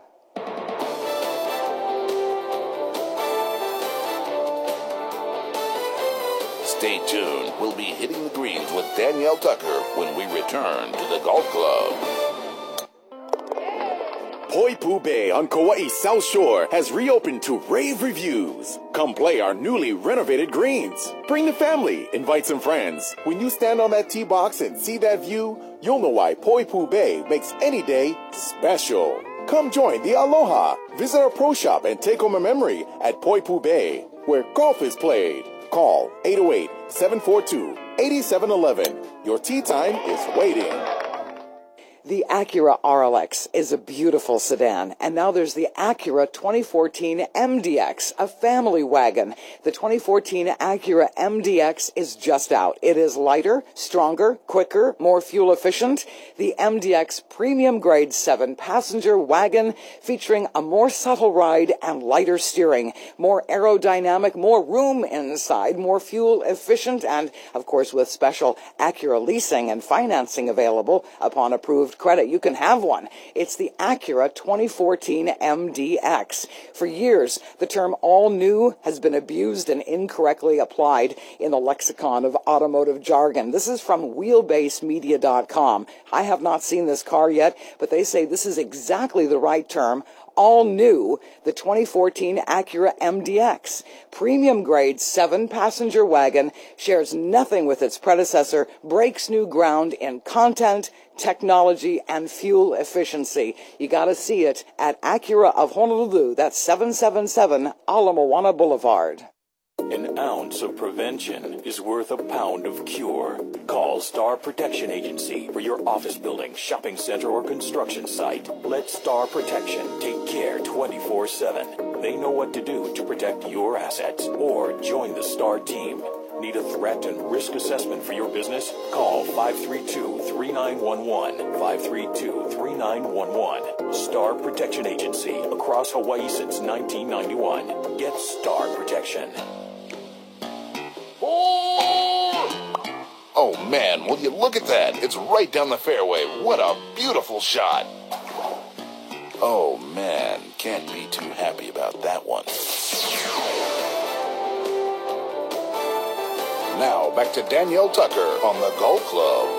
Stay tuned. We'll be hitting the greens with Danielle Tucker when we return to The Golf Club. Poipu Bay on Kauai's South Shore has reopened to rave reviews. Come play our newly renovated greens. Bring the family, invite some friends. When you stand on that tee box and see that view, you'll know why Poipu Bay makes any day special. Come join the Aloha. Visit our pro shop and take home a memory at Poipu Bay, where golf is played. Call eight oh eight, seven four two, eight seven one one. Your tee time is waiting. The Acura R L X is a beautiful sedan, and now there's the Acura twenty fourteen M D X, a family wagon. The twenty fourteen Acura M D X is just out. It is lighter, stronger, quicker, more fuel efficient. The M D X Premium Grade seven passenger wagon featuring a more subtle ride and lighter steering, more aerodynamic, more room inside, more fuel efficient, and, of course, with special Acura leasing and financing available upon approved credit. You can have one. It's the Acura twenty fourteen M D X. For years, the term all new has been abused and incorrectly applied in the lexicon of automotive jargon. This is from wheelbase media dot com. I have not seen this car yet, but they say this is exactly the right term. All new, the twenty fourteen Acura M D X. Premium grade seven passenger wagon, shares nothing with its predecessor, breaks new ground in content, technology, and fuel efficiency. You got to see it at Acura of Honolulu. That's seven seven seven Ala Moana Boulevard. An ounce of prevention is worth a pound of cure. Call Star Protection Agency for your office building, shopping center, or construction site. Let Star Protection take care twenty-four seven. They know what to do to protect your assets. Or join the Star team. Need a threat and risk assessment for your business? Call five three two, three nine one one, five three two, three nine one one. Star Protection Agency, across Hawaii since nineteen ninety-one. Get Star Protection. Oh man, will you look at that? It's right down the fairway. What a beautiful shot. Oh man, can't be too happy about that one. Now, back to Danielle Tucker on the Golf Club.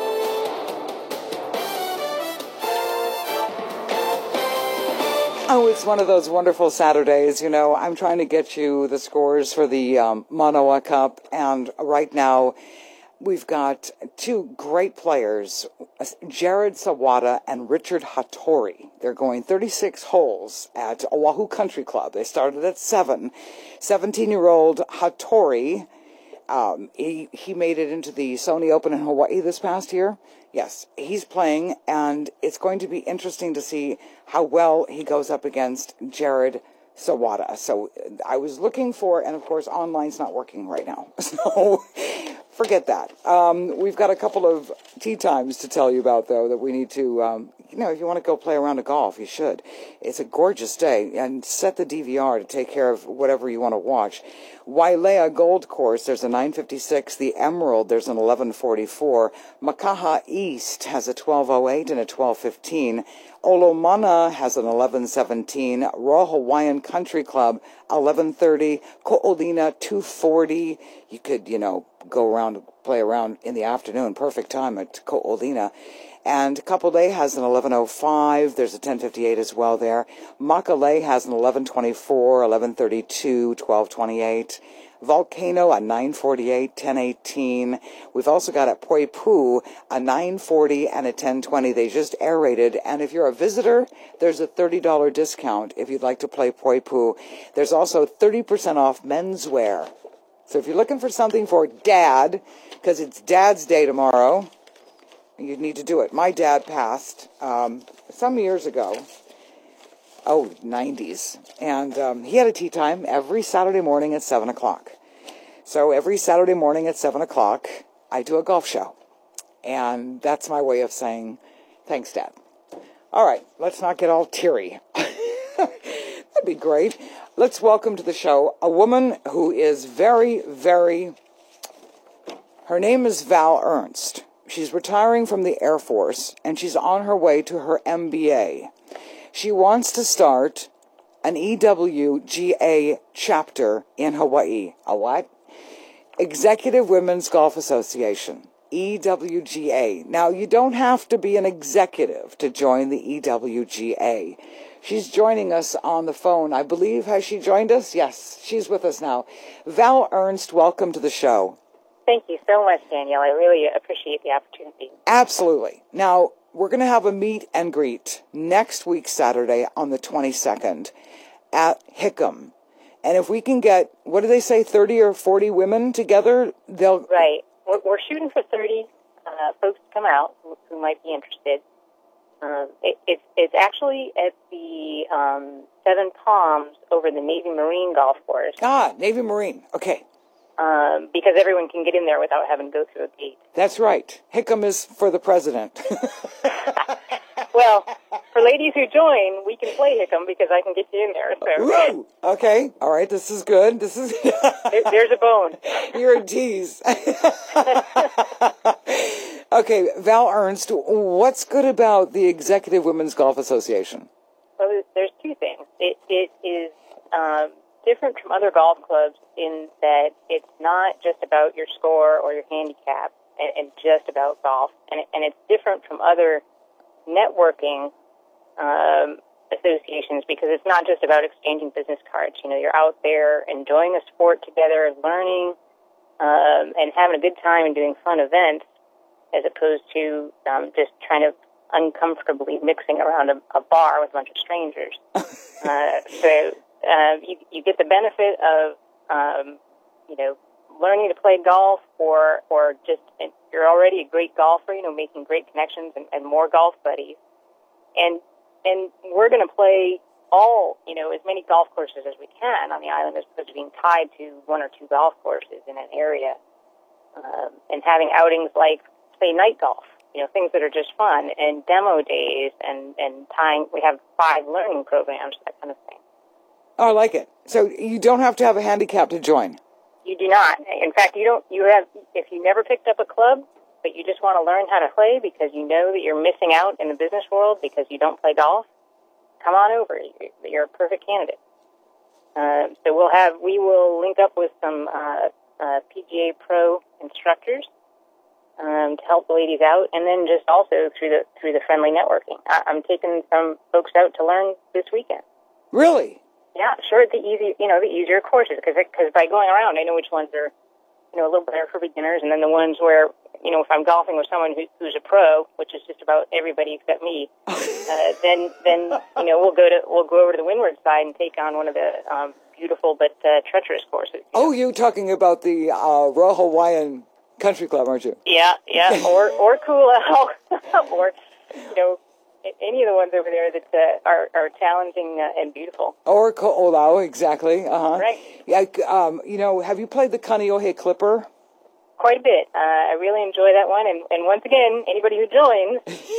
Oh, it's one of those wonderful Saturdays. You know, I'm trying to get you the scores for the um, Manoa Cup, and right now we've got two great players, Jared Sawada and Richard Hattori. They're going thirty-six holes at Oahu Country Club. They started at seven. seventeen-year-old Hattori, um, he, he made it into the Sony Open in Hawaii this past year. Yes, he's playing, and it's going to be interesting to see how well he goes up against Jared Sawada. So I was looking for, and of course, online's not working right now. So forget that. Um, we've got a couple of tee times to tell you about, though, that we need to, um, you know, if you want to go play around a golf, you should. It's a gorgeous day, and set the D V R to take care of whatever you want to watch. Wailea Gold Course, there's a nine fifty-six. The Emerald, there's an eleven forty-four. Makaha East has a twelve oh eight and a twelve fifteen. Olomana has an eleven seventeen. Royal Hawaiian Country Club, eleven thirty. Ko'olina, two forty. You could, you know, go around, play around in the afternoon. Perfect time at Ko'olina. And Kapolei has an eleven oh five. There's a ten fifty-eight as well there. Makalei has an eleven twenty-four, eleven thirty-two, twelve twenty-eight. Volcano, a nine forty-eight, ten eighteen. We've also got at Poipu, a nine forty and a ten twenty. They just aerated. And if you're a visitor, there's a thirty dollars discount if you'd like to play Poipu. There's also thirty percent off menswear. So if you're looking for something for Dad, because it's Dad's Day tomorrow, you need to do it. My dad passed um, some years ago. Oh, nineties. And um, he had a tea time every Saturday morning at seven o'clock. So every Saturday morning at seven o'clock, I do a golf show. And that's my way of saying, thanks, Dad. All right, let's not get all teary. That'd be great. Let's welcome to the show a woman who is very, very... Her name is Val Ernst. She's retiring from the Air Force, and she's on her way to her M B A. She wants to start an E W G A chapter in Hawaii. A what? Executive Women's Golf Association. E W G A. Now, you don't have to be an executive to join the E W G A. She's joining us on the phone. I believe, has she joined us? Yes, she's with us now. Val Ernst, welcome to the show. Thank you so much, Danielle. I really appreciate the opportunity. Absolutely. Now, we're going to have a meet and greet next week, Saturday, on the twenty-second at Hickam. And if we can get, what do they say, thirty or forty women together, they'll... Right. We're, we're shooting for thirty uh, folks to come out who, who might be interested. Um, it, it's, it's actually at the um, Seven Palms over the Navy Marine golf course. Ah, Navy Marine. Okay. Um, because everyone can get in there without having to go through a gate. That's right. Hickam is for the president. Well, for ladies who join, we can play Hickam because I can get you in there. So. Ooh, okay. All right. This is good. This is... there, there's a bone. You're a tease. Okay, Val Ernst, what's good about the Executive Women's Golf Association? Well, there's two things. It, it is um, different from other golf clubs in that it's not just about your score or your handicap and, and just about golf. And, it, and it's different from other networking um, associations because it's not just about exchanging business cards. You know, you're out there enjoying a sport together, learning, um, and having a good time and doing fun events, as opposed to um, just trying to uncomfortably mixing around a, a bar with a bunch of strangers. uh, so uh, you, you get the benefit of, um, you know, learning to play golf, or or just you're already a great golfer, you know, making great connections and, and more golf buddies. And and we're going to play all, you know, as many golf courses as we can on the island, as opposed to being tied to one or two golf courses in an area, um, and having outings like, say, night golf, you know, things that are just fun, and demo days, and, and tying, we have five learning programs, that kind of thing. Oh, I like it. So you don't have to have a handicap to join? You do not. In fact, you don't, you have, if you never picked up a club, but you just want to learn how to play because you know that you're missing out in the business world because you don't play golf, come on over. You're a perfect candidate. Uh, so we'll have, we will link up with some uh, uh, P G A Pro instructors Um, to help the ladies out, and then just also through the through the friendly networking. I, I'm taking some folks out to learn this weekend. Really? Yeah, sure. The easy, you know, the easier courses, because because by going around, I know which ones are, you know, a little better for beginners, and then the ones where, you know, if I'm golfing with someone who, who's a pro, which is just about everybody except me, uh, then then you know we'll go to we'll go over to the windward side and take on one of the um, beautiful but uh, treacherous courses. You oh, you're talking about the uh, Royal Hawaiian Country Club, aren't you? Yeah, yeah, or or Cool Owl, or you know, any of the ones over there that uh, are are challenging uh, and beautiful. Or Ko'olau, exactly. Uh huh. Right. Yeah. Um. You know, have you played the Kaneohe Clipper? Quite a bit. Uh, I really enjoy that one, and and once again, anybody who joins,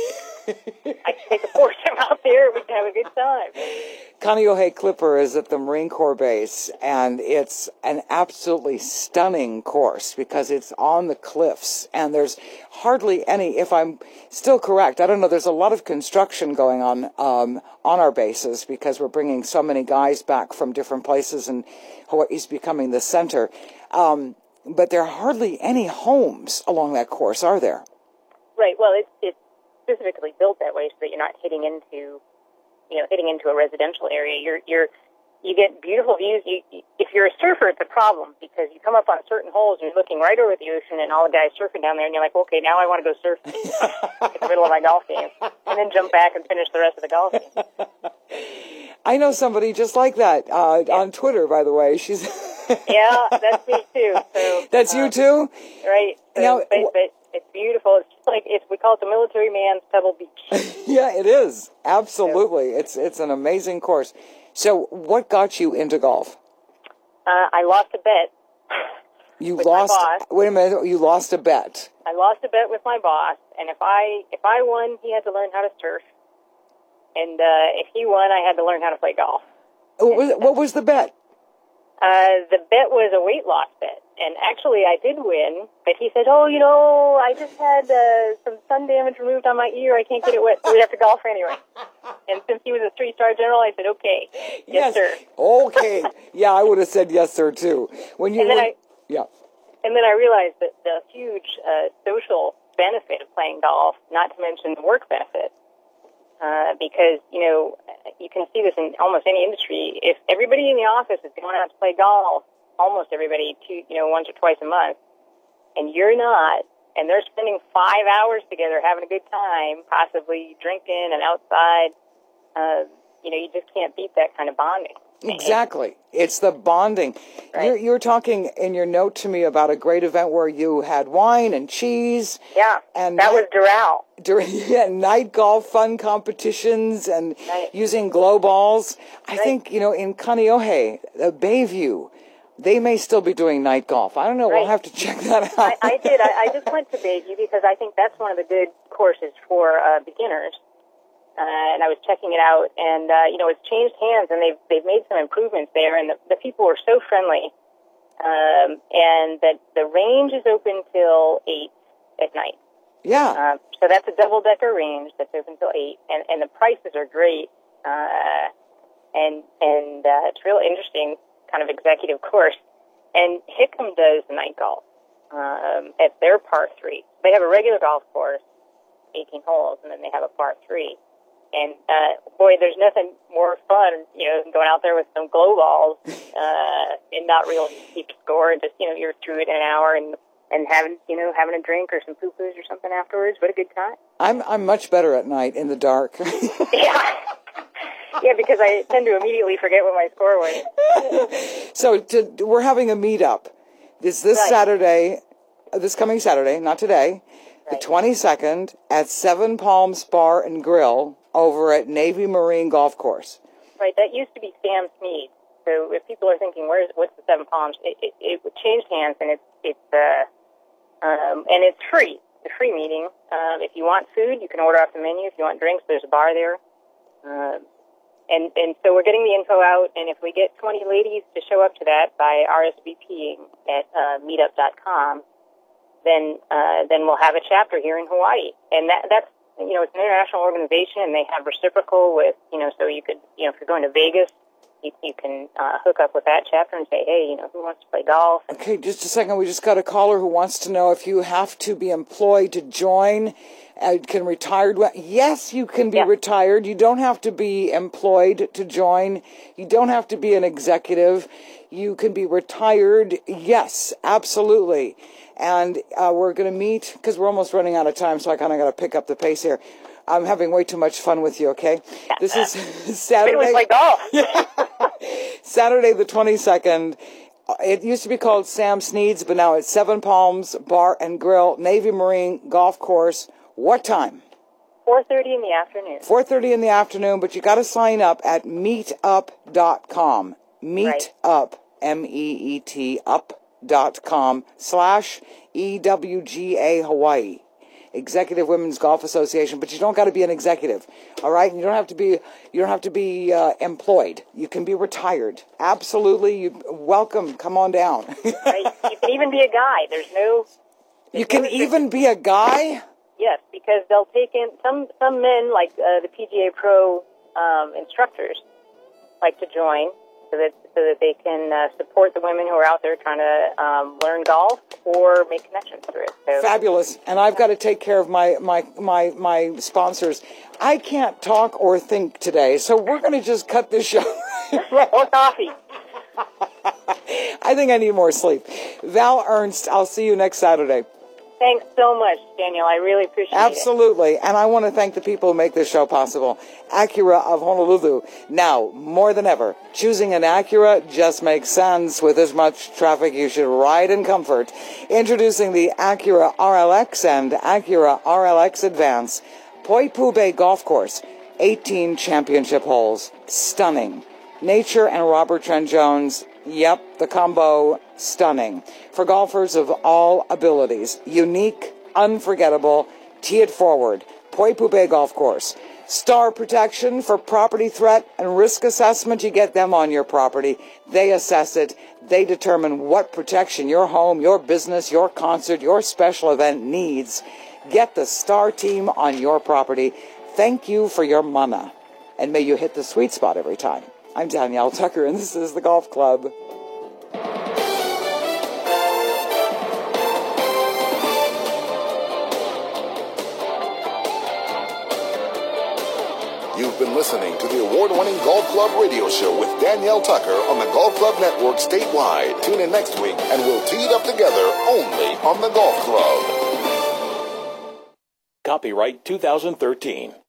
I can take a foursome out there. We can have a good time. Kaneohe Clipper is at the Marine Corps base, and it's an absolutely stunning course because it's on the cliffs, and there's hardly any, if I'm still correct, I don't know, there's a lot of construction going on um, on our bases because we're bringing so many guys back from different places, and Hawaii's becoming the center. Um, but there are hardly any homes along that course, are there? Right. Well, it's, it's specifically built that way so that you're not hitting into you know, hitting into a residential area. You're, you're, you get beautiful views. You, you, if you're a surfer, it's a problem because you come up on certain holes and you're looking right over the ocean and all the guys surfing down there and you're like, okay, now I want to go surf in the middle of my golf game and then jump back and finish the rest of the golf game. I know somebody just like that uh, yeah. on Twitter, by the way. She's yeah, that's me too. So that's um, you too, right? So, now, but, but it's beautiful. It's just like it's we call it the military man's Pebble Beach. Yeah, it is absolutely. So, it's it's an amazing course. So, what got you into golf? Uh, I lost a bet. You with lost. My boss. Wait a minute. You lost a bet. I lost a bet with my boss, and if I if I won, he had to learn how to surf, and uh, if he won, I had to learn how to play golf. What was, what was the bet? Uh, the bet was a weight loss bet, and actually I did win, but he said, oh, you know, I just had uh, some sun damage removed on my ear, I can't get it wet, so we have to golf anyway. And since he was a three-star general, I said, okay, yes, yes sir. Okay, yeah, I would have said yes, sir, too. When you and then were, I, yeah. And then I realized that the huge uh, social benefit of playing golf, not to mention the work benefit, uh, because, you know, you can see this in almost any industry. If everybody in the office is going out to play golf, almost everybody, two, you know, once or twice a month, and you're not, and they're spending five hours together having a good time, possibly drinking and outside, uh, you know, you just can't beat that kind of bonding. Exactly. It's the bonding. Right. You're, you're talking in your note to me about a great event where you had wine and cheese. Yeah, and that was Doral. During yeah, night golf fun competitions and right. using glow balls. I right. think, you know, in Kaneohe, uh, Bayview, they may still be doing night golf. I don't know. Right. We'll have to check that out. I, I did. I, I just went to Bayview because I think that's one of the good courses for uh, beginners. Uh, and I was checking it out, and uh, you know, it's changed hands, and they've they've made some improvements there, and the, the people were so friendly, um, and that the range is open till eight at night. Yeah. Uh, so that's a double decker range that's open till eight, and, and the prices are great, uh, and and uh, it's real interesting, kind of executive course. And Hickam does the night golf um, at their par three. They have a regular golf course, eighteen holes, and then they have a par three. And, uh, boy, there's nothing more fun, you know, than going out there with some glow balls, uh, and not really keep score and just, you know, you're through it in an hour and, and having, you know, having a drink or some poo-poos or something afterwards. What a good time. I'm, I'm much better at night in the dark. Yeah. Yeah, because I tend to immediately forget what my score was. So to, we're having a meetup. This, this right. Saturday, this coming Saturday, not today, right. the twenty-second at Seven Palms Bar and Grill over at Navy Marine Golf Course. Right, that used to be Sam Snead. So if people are thinking, "Where's what's the Seven Palms?" It, it, it changed hands, and it's it's uh, um, and it's free. It's a free meeting. Um, if you want food, you can order off the menu. If you want drinks, there's a bar there. Um, and and so we're getting the info out. And if we get twenty ladies to show up to that by RSVPing at uh, meetup dot com, then uh, then we'll have a chapter here in Hawaii, and that that's. You know, it's an international organization, and they have reciprocal with, you know, so you could, you know, if you're going to Vegas, you, you can uh, hook up with that chapter and say, hey, you know, who wants to play golf? Okay, just a second. We just got a caller who wants to know if you have to be employed to join. Uh, can retired? Yes, you can be yeah. retired. You don't have to be employed to join. You don't have to be an executive. You can be retired. Yes, absolutely. And uh, we're going to meet, because we're almost running out of time, so I kind of got to pick up the pace here. I'm having way too much fun with you, okay? This is Saturday. It was like golf. Saturday the twenty-second. It used to be called Sam Snead's, but now it's Seven Palms Bar and Grill, Navy Marine Golf Course. What time? four thirty in the afternoon. four thirty in the afternoon, but you got to sign up at meetup dot com. Meetup, right. M E E T, up. dot com slash E W G A Hawaii, Executive Women's Golf Association. But you don't got to be an executive, all right? You don't have to be you don't have to be uh, employed. You can be retired. Absolutely, you welcome. Come on down. Right. You can even be a guy. There's no. There's you can no even be a guy. Yes, because they'll take in some some men like uh, the P G A Pro um, instructors like to join. So that so that they can uh, support the women who are out there trying to um, learn golf or make connections through it. So. Fabulous. And I've got to take care of my, my, my, my sponsors. I can't talk or think today, so we're going to just cut this show. Or coffee. I think I need more sleep. Val Ernst, I'll see you next Saturday. Thanks so much, Daniel. I really appreciate Absolutely. it. Absolutely. And I want to thank the people who make this show possible. Acura of Honolulu. Now, more than ever, choosing an Acura just makes sense. With this much traffic, you should ride in comfort. Introducing the Acura R L X and Acura R L X Advance. Poipu Bay Golf Course. eighteen championship holes. Stunning. Nature and Robert Trent Jones. Yep, the combo, stunning. For golfers of all abilities, unique, unforgettable, tee it forward. Poipu Bay Golf Course. Star Protection for property threat and risk assessment. You get them on your property. They assess it. They determine what protection your home, your business, your concert, your special event needs. Get the Star team on your property. Thank you for your mana. And may you hit the sweet spot every time. I'm Danielle Tucker, and this is the Golf Club. You've been listening to the award-winning Golf Club radio show with Danielle Tucker on the Golf Club Network statewide. Tune in next week and we'll tee it up together only on the Golf Club. Copyright two thousand thirteen.